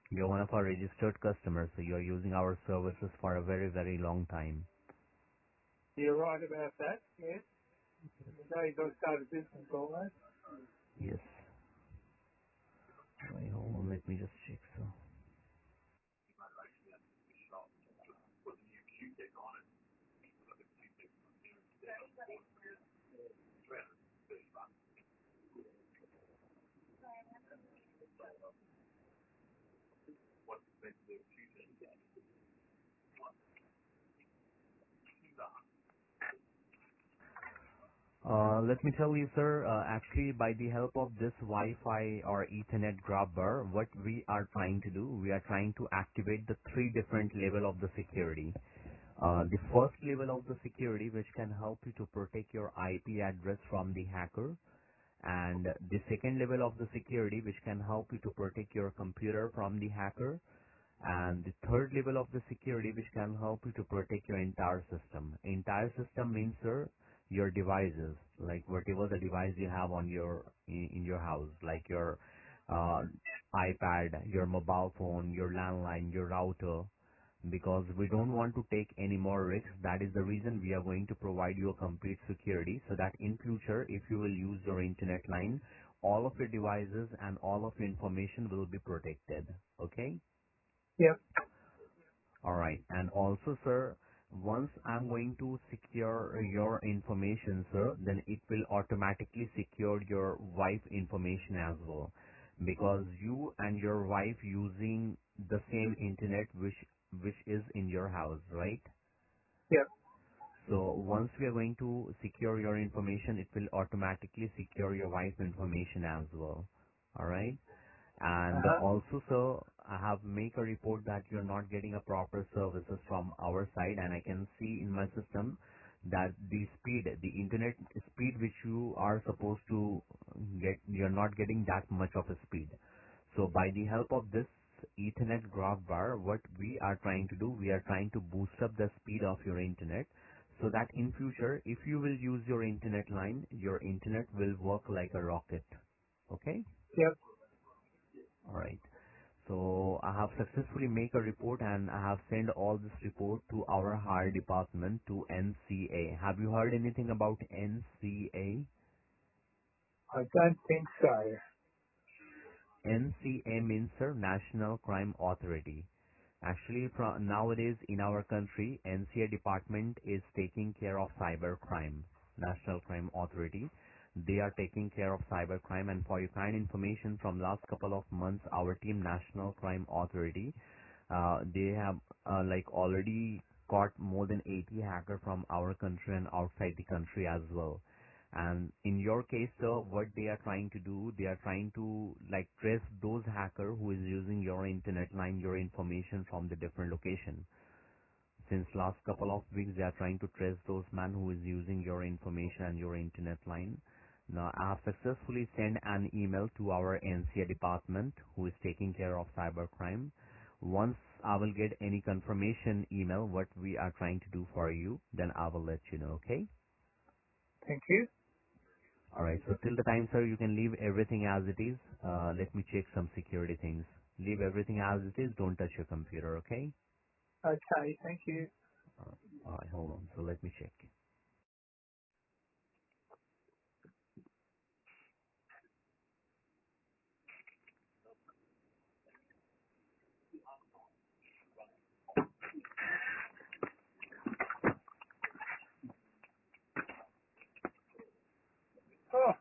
You're one of our registered customers, so you're using our services for a very, very long time. You're right about that, yes. The day I started business almost. Yes. Wait, hold on, let me just check, so. Uh, let me tell you, sir, uh, actually by the help of this Wi-Fi or Ethernet grabber, what we are trying to do, we are trying to activate the three different level of the security. Uh, the first level of the security, which can help you to protect your I P address from the hacker, and the second level of the security, which can help you to protect your computer from the hacker, and the third level of the security, which can help you to protect your entire system. Entire system means, sir, your devices, like whatever the device you have on your in, in your house, like your uh, iPad, your mobile phone, your landline, your router, because we don't want to take any more risks. That is the reason we are going to provide you a complete security, so that in future, if you will use your internet line, all of your devices and all of your information will be protected. Okay? Yep, All right. And also, sir, once I'm going to secure your information, sir, then it will automatically secure your wife information as well, because you and your wife using the same internet which which is in your house, right? yep. So once we are going to secure your information, it will automatically secure your wife information as well. All right. And Uh-huh. also, sir, I have make a report that you're not getting a proper services from our side, and I can see in my system that the speed, the internet speed which you are supposed to get, you're not getting that much of a speed. So by the help of this Ethernet graph bar, what we are trying to do, we are trying to boost up the speed of your internet, so that in future, if you will use your internet line, your internet will work like a rocket. Okay? Yep. All right. So I have successfully make a report, and I have sent all this report to our hire department, to N C A. Have you heard anything about N C A? I don't think so. N C A means, sir, National Crime Authority. Actually, fro- nowadays in our country, N C A department is taking care of cyber crime. National Crime Authority. They are taking care of cyber crime, and for your kind information, from last couple of months, our team, National Crime Authority, uh, they have uh, like already caught more than eighty hackers from our country and outside the country as well. And in your case, sir, what they are trying to do, they are trying to like trace those hacker who is using your internet line, your information from the different location. Since last couple of weeks, they are trying to trace those man who is using your information and your internet line. Now, I have successfully sent an email to our N C A department who is taking care of cybercrime. Once I will get any confirmation email what we are trying to do for you, then I will let you know, okay? Thank you. All right. So till the time, sir, you can leave everything as it is. Uh, let me check some security things. Leave everything as it is. Don't touch your computer, okay? Okay, thank you. Uh, all right. Hold on. So let me check. Oh,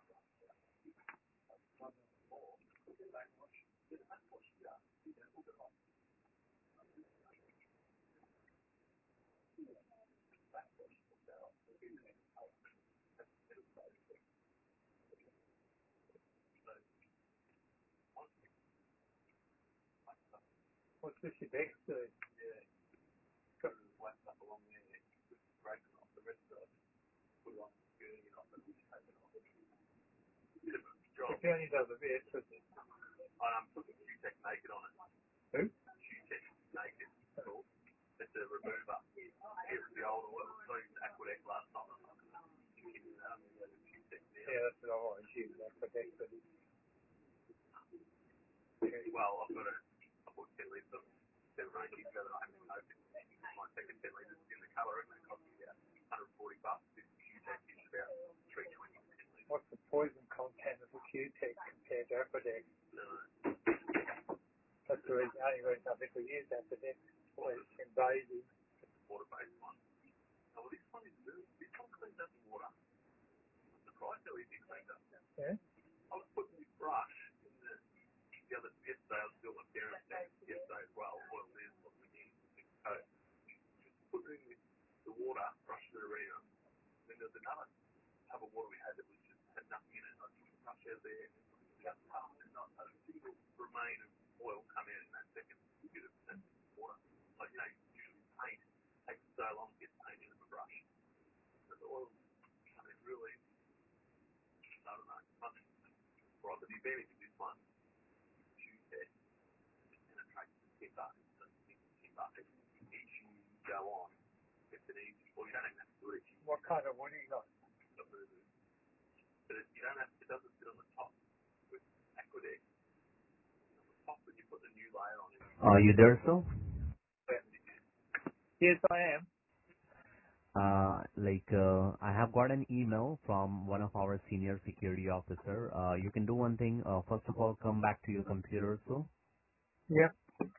what's this your next doing? If he only does a bit, but who? Yeah, that's what I want to use. That's the next thing. What's the poison content of the Q-Tech compared to Apodex? That's the reason, only reason I think we use Apodex was invasive. Yeah. What kind of wood you got? Are you there, sir? Yes, I am. Uh, like, uh, I have got an email from one of our senior security officer. Uh, you can do one thing. Uh, first of all, come back to your computer, so. Yep.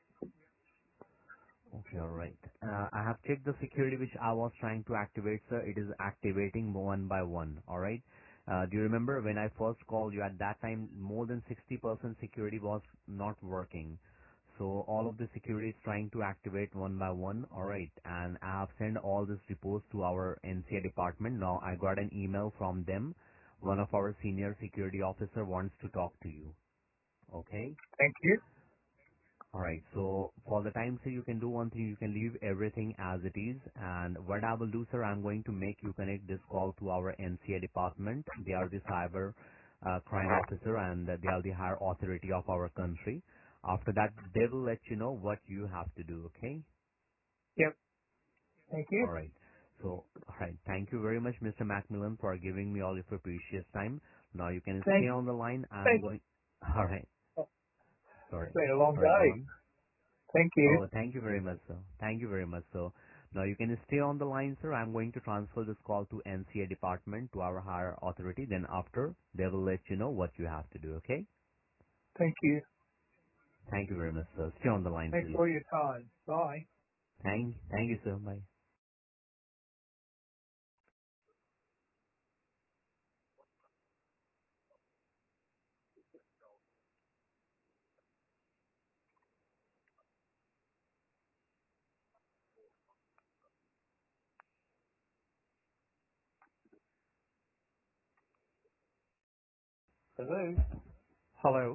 Okay, all right. Uh, I have checked the security which I was trying to activate, sir. It is activating one by one, all right? Uh, do you remember when I first called you at that time, more than sixty percent security was not working. So all of the security is trying to activate one by one, all right? And I have sent all these reports to our N C A department. Now I got an email from them. One of our senior security officer wants to talk to you, okay? Thank you. All right. So for the time, sir, you can do one thing. You can leave everything as it is. And what I will do, sir, I'm going to make you connect this call to our N C A department. They are the cyber uh, crime officer and they are the higher authority of our country. After that, they will let you know what you have to do. Okay. Yep. Thank you. All right. So, all right. Thank you very much, Mister Macmillan, for giving me all of your precious time. Now you can stay Thanks. on the line. I'm Thanks. going. All right. It's Sorry. been a long Sorry. Go day. on. Thank you. Oh, thank you very much, sir. Thank you very much, sir. Now you can stay on the line, sir. I'm going to transfer this call to N C A department, to our higher authority. Then after, they will let you know what you have to do, okay? Thank you. Thank you very much, sir. Stay on the line, Thanks please. for your time. Bye. Thank, thank you, sir. Bye. Hello. Hello.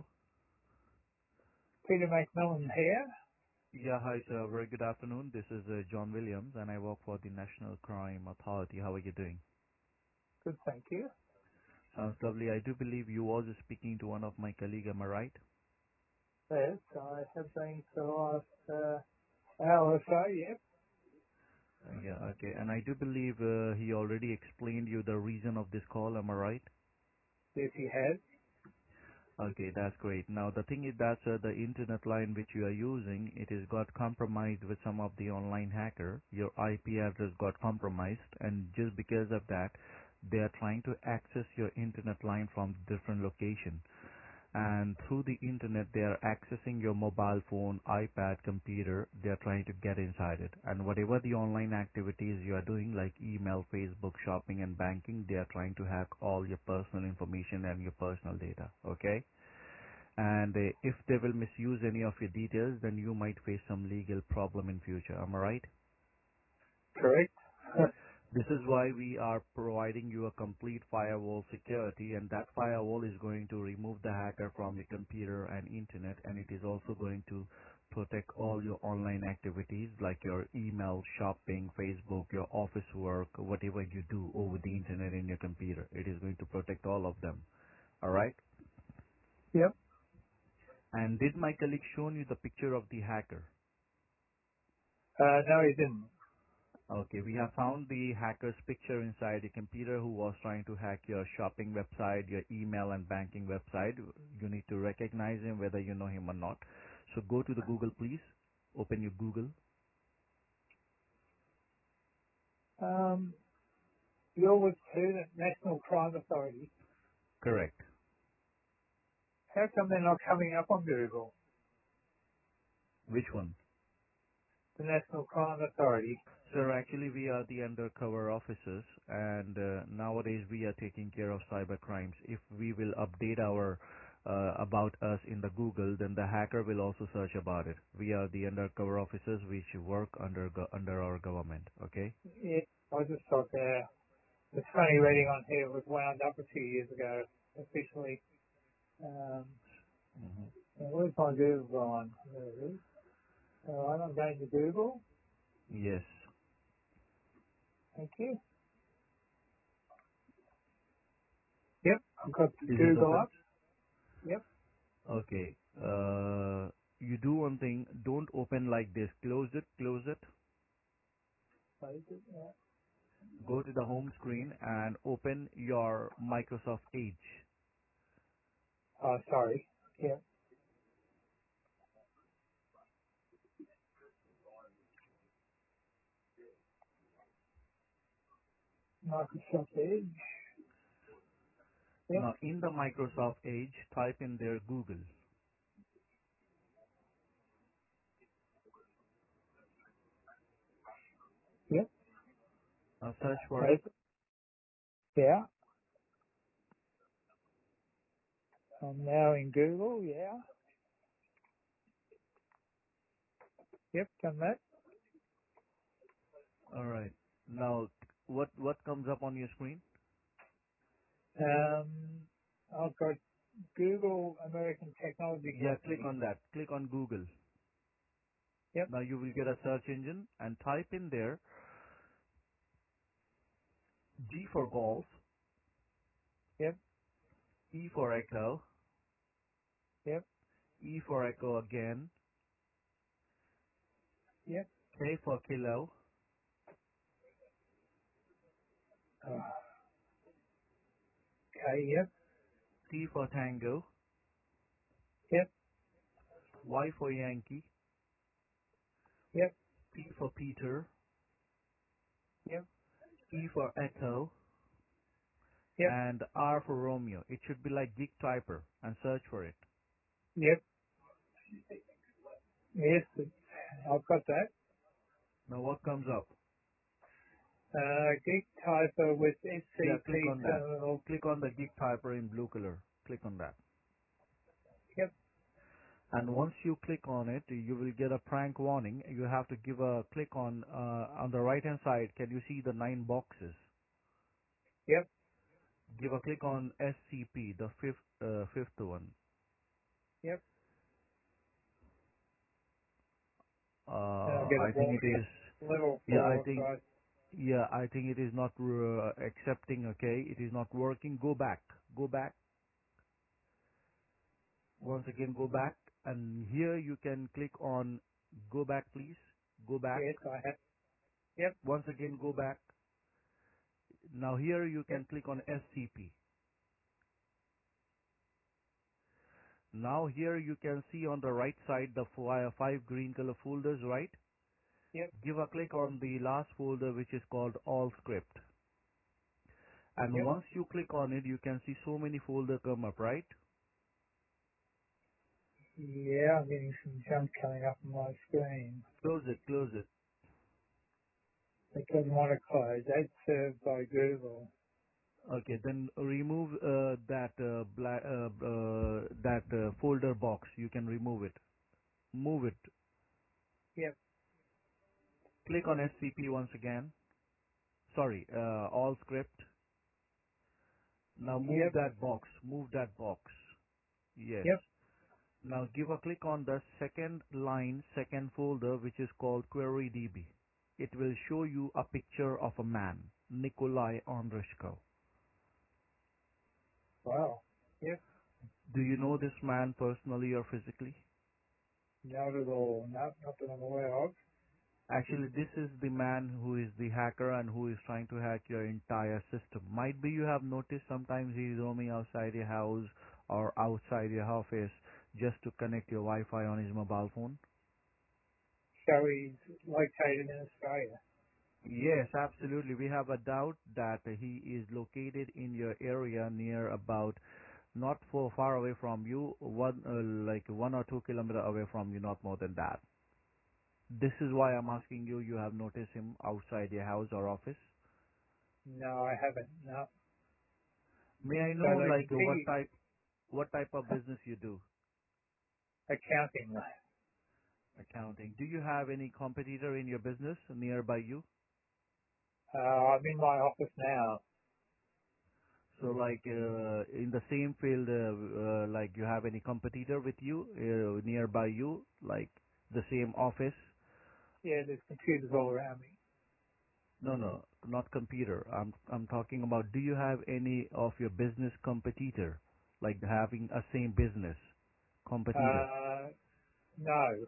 Peter McMillan here. Yeah, hi, sir. Very good afternoon. This is uh, John Williams, and I work for the National Crime Authority. How are you doing? Good, thank you. Sounds lovely. I do believe you was speaking to one of my colleague. Am I right? Yes, I have been for the last uh, hour or so, yep. Uh, yeah, okay. And I do believe uh, he already explained you the reason of this call. Am I right? Yes, he has. Okay, that's great. Now, the thing is that uh, the internet line which you are using, it has got compromised with some of the online hacker. Your I P address got compromised, and just because of that, they are trying to access your internet line from different location. And through the internet, they are accessing your mobile phone, iPad, computer. They are trying to get inside it. And whatever the online activities you are doing, like email, Facebook, shopping, and banking, they are trying to hack all your personal information and your personal data. Okay? And uh, if they will misuse any of your details, then you might face some legal problem in future. Am I right? Correct. This is why we are providing you a complete firewall security, and that firewall is going to remove the hacker from your computer and internet, and it is also going to protect all your online activities like your email, shopping, Facebook, your office work, whatever you do over the internet in your computer. It is going to protect all of them. All right? Yep. And did my colleague shown you the picture of the hacker? Uh, no, he didn't. Okay, we have found the hacker's picture inside the computer who was trying to hack your shopping website, your email and banking website. You need to recognize him whether you know him or not. So go to the Google, please. Open your Google. Um, you're with who? The National Crime Authority. Correct. How come they're not coming up on Google? Which one? The National Crime Authority. Sir, actually we are the undercover officers, and uh, nowadays we are taking care of cyber crimes. If we will update our uh, about us in the Google, then the hacker will also search about it. We are the undercover officers which work under go- under our government. Okay. Yeah, I just thought that it's funny reading on here it was wound up a few years ago officially. Um, hmm and where's my Google on? There it is. All right, I'm going to Google. Yes. Thank you. Yep, I've got the Is it Google open? up. Yep. Okay. Uh, you do one thing. Don't open like this. Close it. Close it. Close it. Yeah. Go to the home screen and open your Microsoft Edge. Oh, sorry. Yep. Microsoft Edge. Yep. Now, in the Microsoft Edge, type in there Google. Yep. Now, search for it. Close it. Yeah. I'm now in Google. Yeah. Yep. Done that. All right. Now, what what comes up on your screen? Um, I've got Google American Technology Yeah, click Company. on that. Click on Google. Yep. Now you will get a search engine and type in there G for golf, Yep. E for echo, Yep. E for echo again, Yep. K for kilo, Oh, okay. Yep. T for tango, Yep. Y for Yankee, Yep. P for Peter, Yep. E for echo, Yep. and R for Romeo. It should be like Geek Typer and search for it. Yep. Yes. It's, I've got that. Now what comes up? Uh, Geek Typer with Yeah, S C P click on that. terminal. Click on the Geek Typer in blue color. Click on that. Yep. And once you click on it, you will get a prank warning. You have to give a click on uh, on the right hand side. Can you see the nine boxes? Yep. Give a click on S C P, the fifth uh, fifth one. Yep. And I'll Uh, get I a think warning. it is. Level Yeah, I four. think. Right. Yeah, I think it is not uh, accepting. Okay, it is not working. Go back. Go back. Once again, go back. And here you can click on go back, please. Go back. Yes, I have. Yep. Once again, go back. Now here you Yep. can click on S C P. Now here you can see on the right side the fi- five green color folders, right? Yep. Give a click on the last folder which is called all script. And Yep. once you click on it, you can see so many folders come up, right? Yeah, I'm getting some junk coming up on my screen. Close it, close it. It doesn't want to close. That's served by Google. Okay, then remove uh, that uh, black, uh, uh, that uh, folder box. You can remove it. Move it. Yep. Click on S C P once again. Sorry, uh, all script. Now move Yep. that box. Move that box. Yes. Yep. Now give a click on the second line, second folder, which is called QueryDB. It will show you a picture of a man, Nikolai Andrishko. Wow. Yep. Do you know this man personally or physically? Not at all. Not, not that I'm aware of. Actually, this is the man who is the hacker and who is trying to hack your entire system. Might be you have noticed sometimes he is roaming outside your house or outside your office just to connect your Wi-Fi on his mobile phone. show he's located in Australia. Yes, absolutely. We have a doubt that he is located in your area near about not so far away from you, one uh, like one or two kilometer away from you, not more than that. This is why I'm asking you. You have noticed him outside your house or office? No, I haven't. No. May I So know they like what continue type what type of business you do? accounting. Accounting. Do you have any competitor in your business nearby you? Uh, I'm in my office now. So like uh, in the same field, uh, uh, like you have any competitor with you uh, nearby you, like the same office? Yeah, there's computers all around me. No, no, not computer. I'm I'm talking about. Do you have any of your business competitor, like having a same business competitor? Uh, no.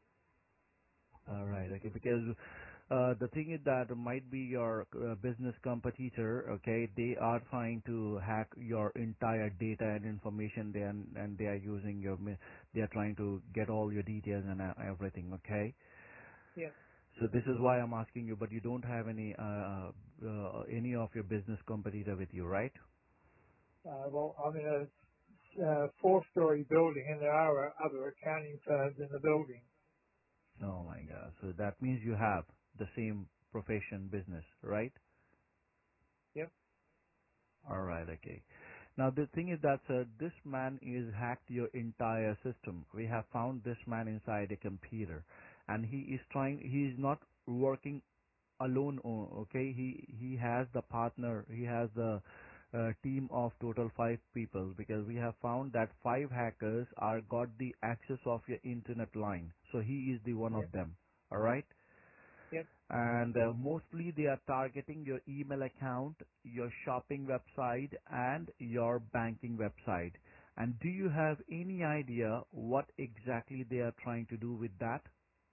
All right. Okay. Because uh, the thing is that might be your uh, business competitor. Okay. They are trying to hack your entire data and information there, and, and they are using your. mi- They are trying to get all your details and uh, everything. Okay. Yep. So this is why I'm asking you. But you don't have any uh, uh, any of your business competitor with you, right? Uh, well, I'm in a uh, four-story building, and there are other accounting firms in the building. Oh my God. So that means you have the same profession business, right? Yep. All right. Okay. Now the thing is that uh, this man is hacked your entire system. We have found this man inside a computer, and he is trying. He is not working alone. o- Okay. He he has the partner. He has the uh, team of total five people, because we have found that five hackers are got the access of your internet line. So he is the one of Yep. them. All right. Yep. And uh, mostly they are targeting your email account, your shopping website, and your banking website. And do you have any idea what exactly they are trying to do with that?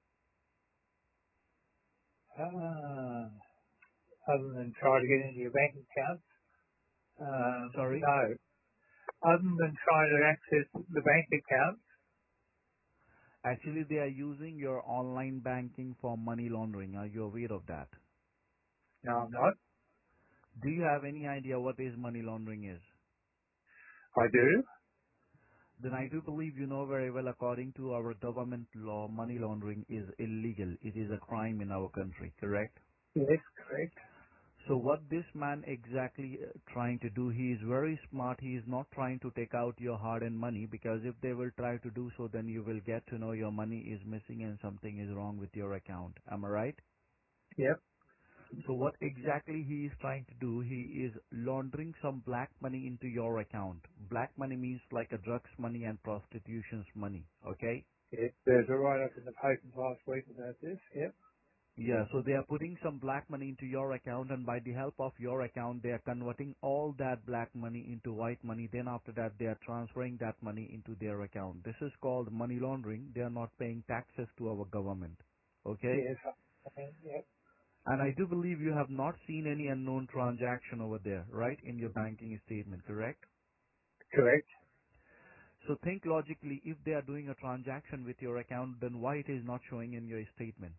Uh, other than try to get into your bank account, um, Sorry? no. Other than trying to access the bank account, Actually, they are using your online banking for money laundering. Are you aware of that? no, I'm not. Do you have any idea what is money laundering is? I do. Then I do believe you know very well, according to our government law, money laundering is illegal. It is a crime in our country, correct? Yes, correct. So what this man exactly uh, trying to do, he is very smart. He is not trying to take out your hard-earned money, because if they will try to do so, then you will get to know your money is missing and something is wrong with your account. Am I right? Yep. So what exactly he is trying to do, he is laundering some black money into your account. Black money means like a drugs money and prostitution's money. Okay? Yep. There's a write-up in the paper last week about this. Yep. Yeah, so they are putting some black money into your account, and by the help of your account, they are converting all that black money into white money. Then after that, they are transferring that money into their account. This is called money laundering. They are not paying taxes to our government. Okay? Yes. I mean, yep. And I do believe you have not seen any unknown transaction over there, right, in your banking statement, correct? Correct. So think logically, if they are doing a transaction with your account, then why it is not showing in your statement?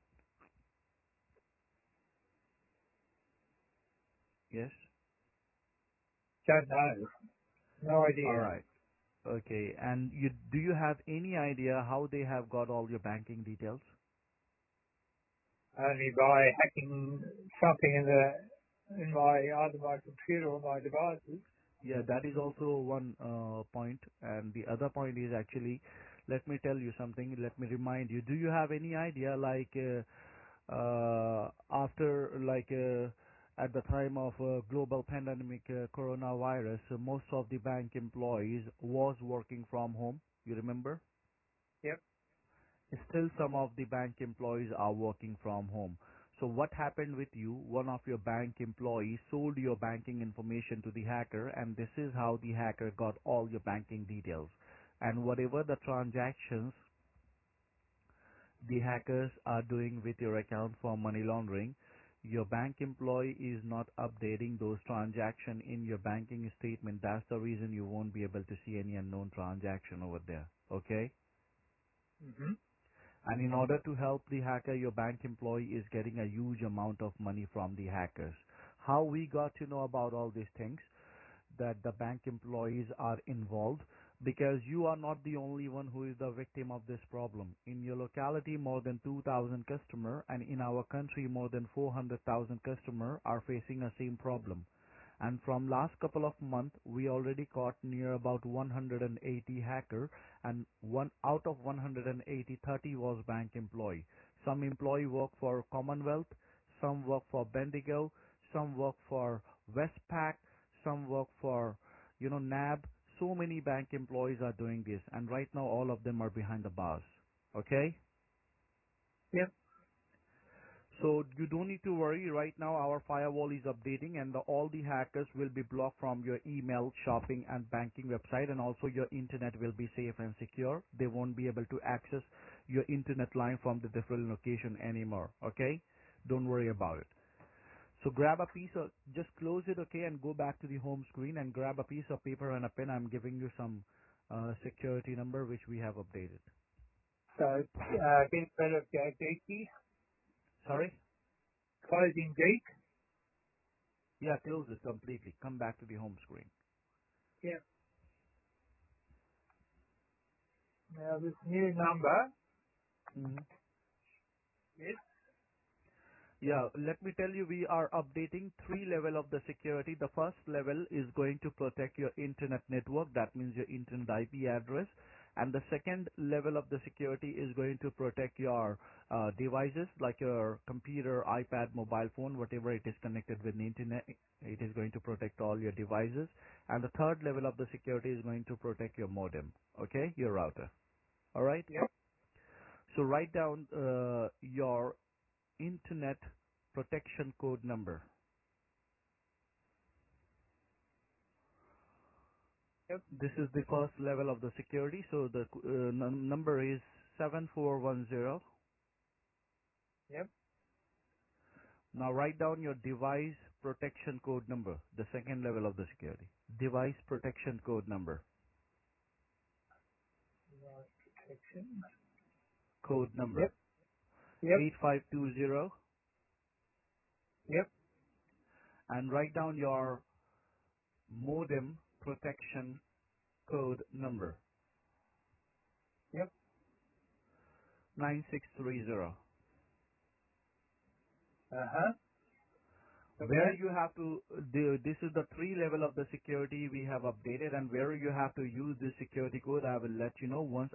Yes? Don't know. No All idea. right. Okay. And you do you have any idea how they have got all your banking details? Only by hacking something in the in my either my computer or my devices. Yeah, that is also one uh, point. And the other point is actually, let me tell you something. Let me remind you. Do you have any idea, like uh, uh, after like uh, at the time of uh, global pandemic uh, coronavirus, uh, most of the bank employees was working from home. You remember? Yep. Still some of the bank employees are working from home. So what happened with you? One of your bank employees sold your banking information to the hacker, and this is how the hacker got all your banking details. And whatever the transactions the hackers are doing with your account for money laundering, your bank employee is not updating those transactions in your banking statement. That's the reason you won't be able to see any unknown transaction over there. Okay? Mhm. And in order to help the hacker, your bank employee is getting a huge amount of money from the hackers. How we got to know about all these things? That the bank employees are involved, because you are not the only one who is the victim of this problem. In your locality, more than two thousand customers, and in our country, more than four hundred thousand customers are facing the same problem. And from last couple of months, we already caught near about one hundred eighty hacker, and one out of one hundred eighty, thirty was bank employee. Some employee work for Commonwealth, some work for Bendigo, some work for Westpac, some work for, you know, N A B. So many bank employees are doing this, and right now all of them are behind the bars. Okay? Yep. So you don't need to worry. Right now our firewall is updating, and the, all the hackers will be blocked from your email, shopping and banking website, and also your internet will be safe and secure. They won't be able to access your internet line from the different location anymore. Okay? Don't worry about it. So grab a piece of, just close it, okay, and go back to the home screen and grab a piece of paper and a pen. I'm giving you some uh, security number which we have updated. So, uh, get rid of uh, geeky, Sorry? closing geek. Yeah, close it completely. Come back to the home screen. Yep. Now this new number. Mm-hmm. Yes. Yeah, let me tell you, we are updating three level of the security. The first level is going to protect your internet network. That means your internet I P address. And the second level of the security is going to protect your uh, devices like your computer, iPad, mobile phone, whatever it is connected with the internet. It is going to protect all your devices. And the third level of the security is going to protect your modem. Okay, your router. All right. Yep. So write down uh, your internet protection code number. Yep. This is the first level of the security. So the uh, num- number is seven four one zero. Yep. Now write down your device protection code number, the second level of the security. Device protection code number. Device protection. Code Yep. number Yep. eight five two zero. Yep. And write down your modem protection code number Yep. nine six three zero. Uh huh. Where Okay. you have to, the, this is the three level of the security we have updated, and where you have to use this security code, I will let you know once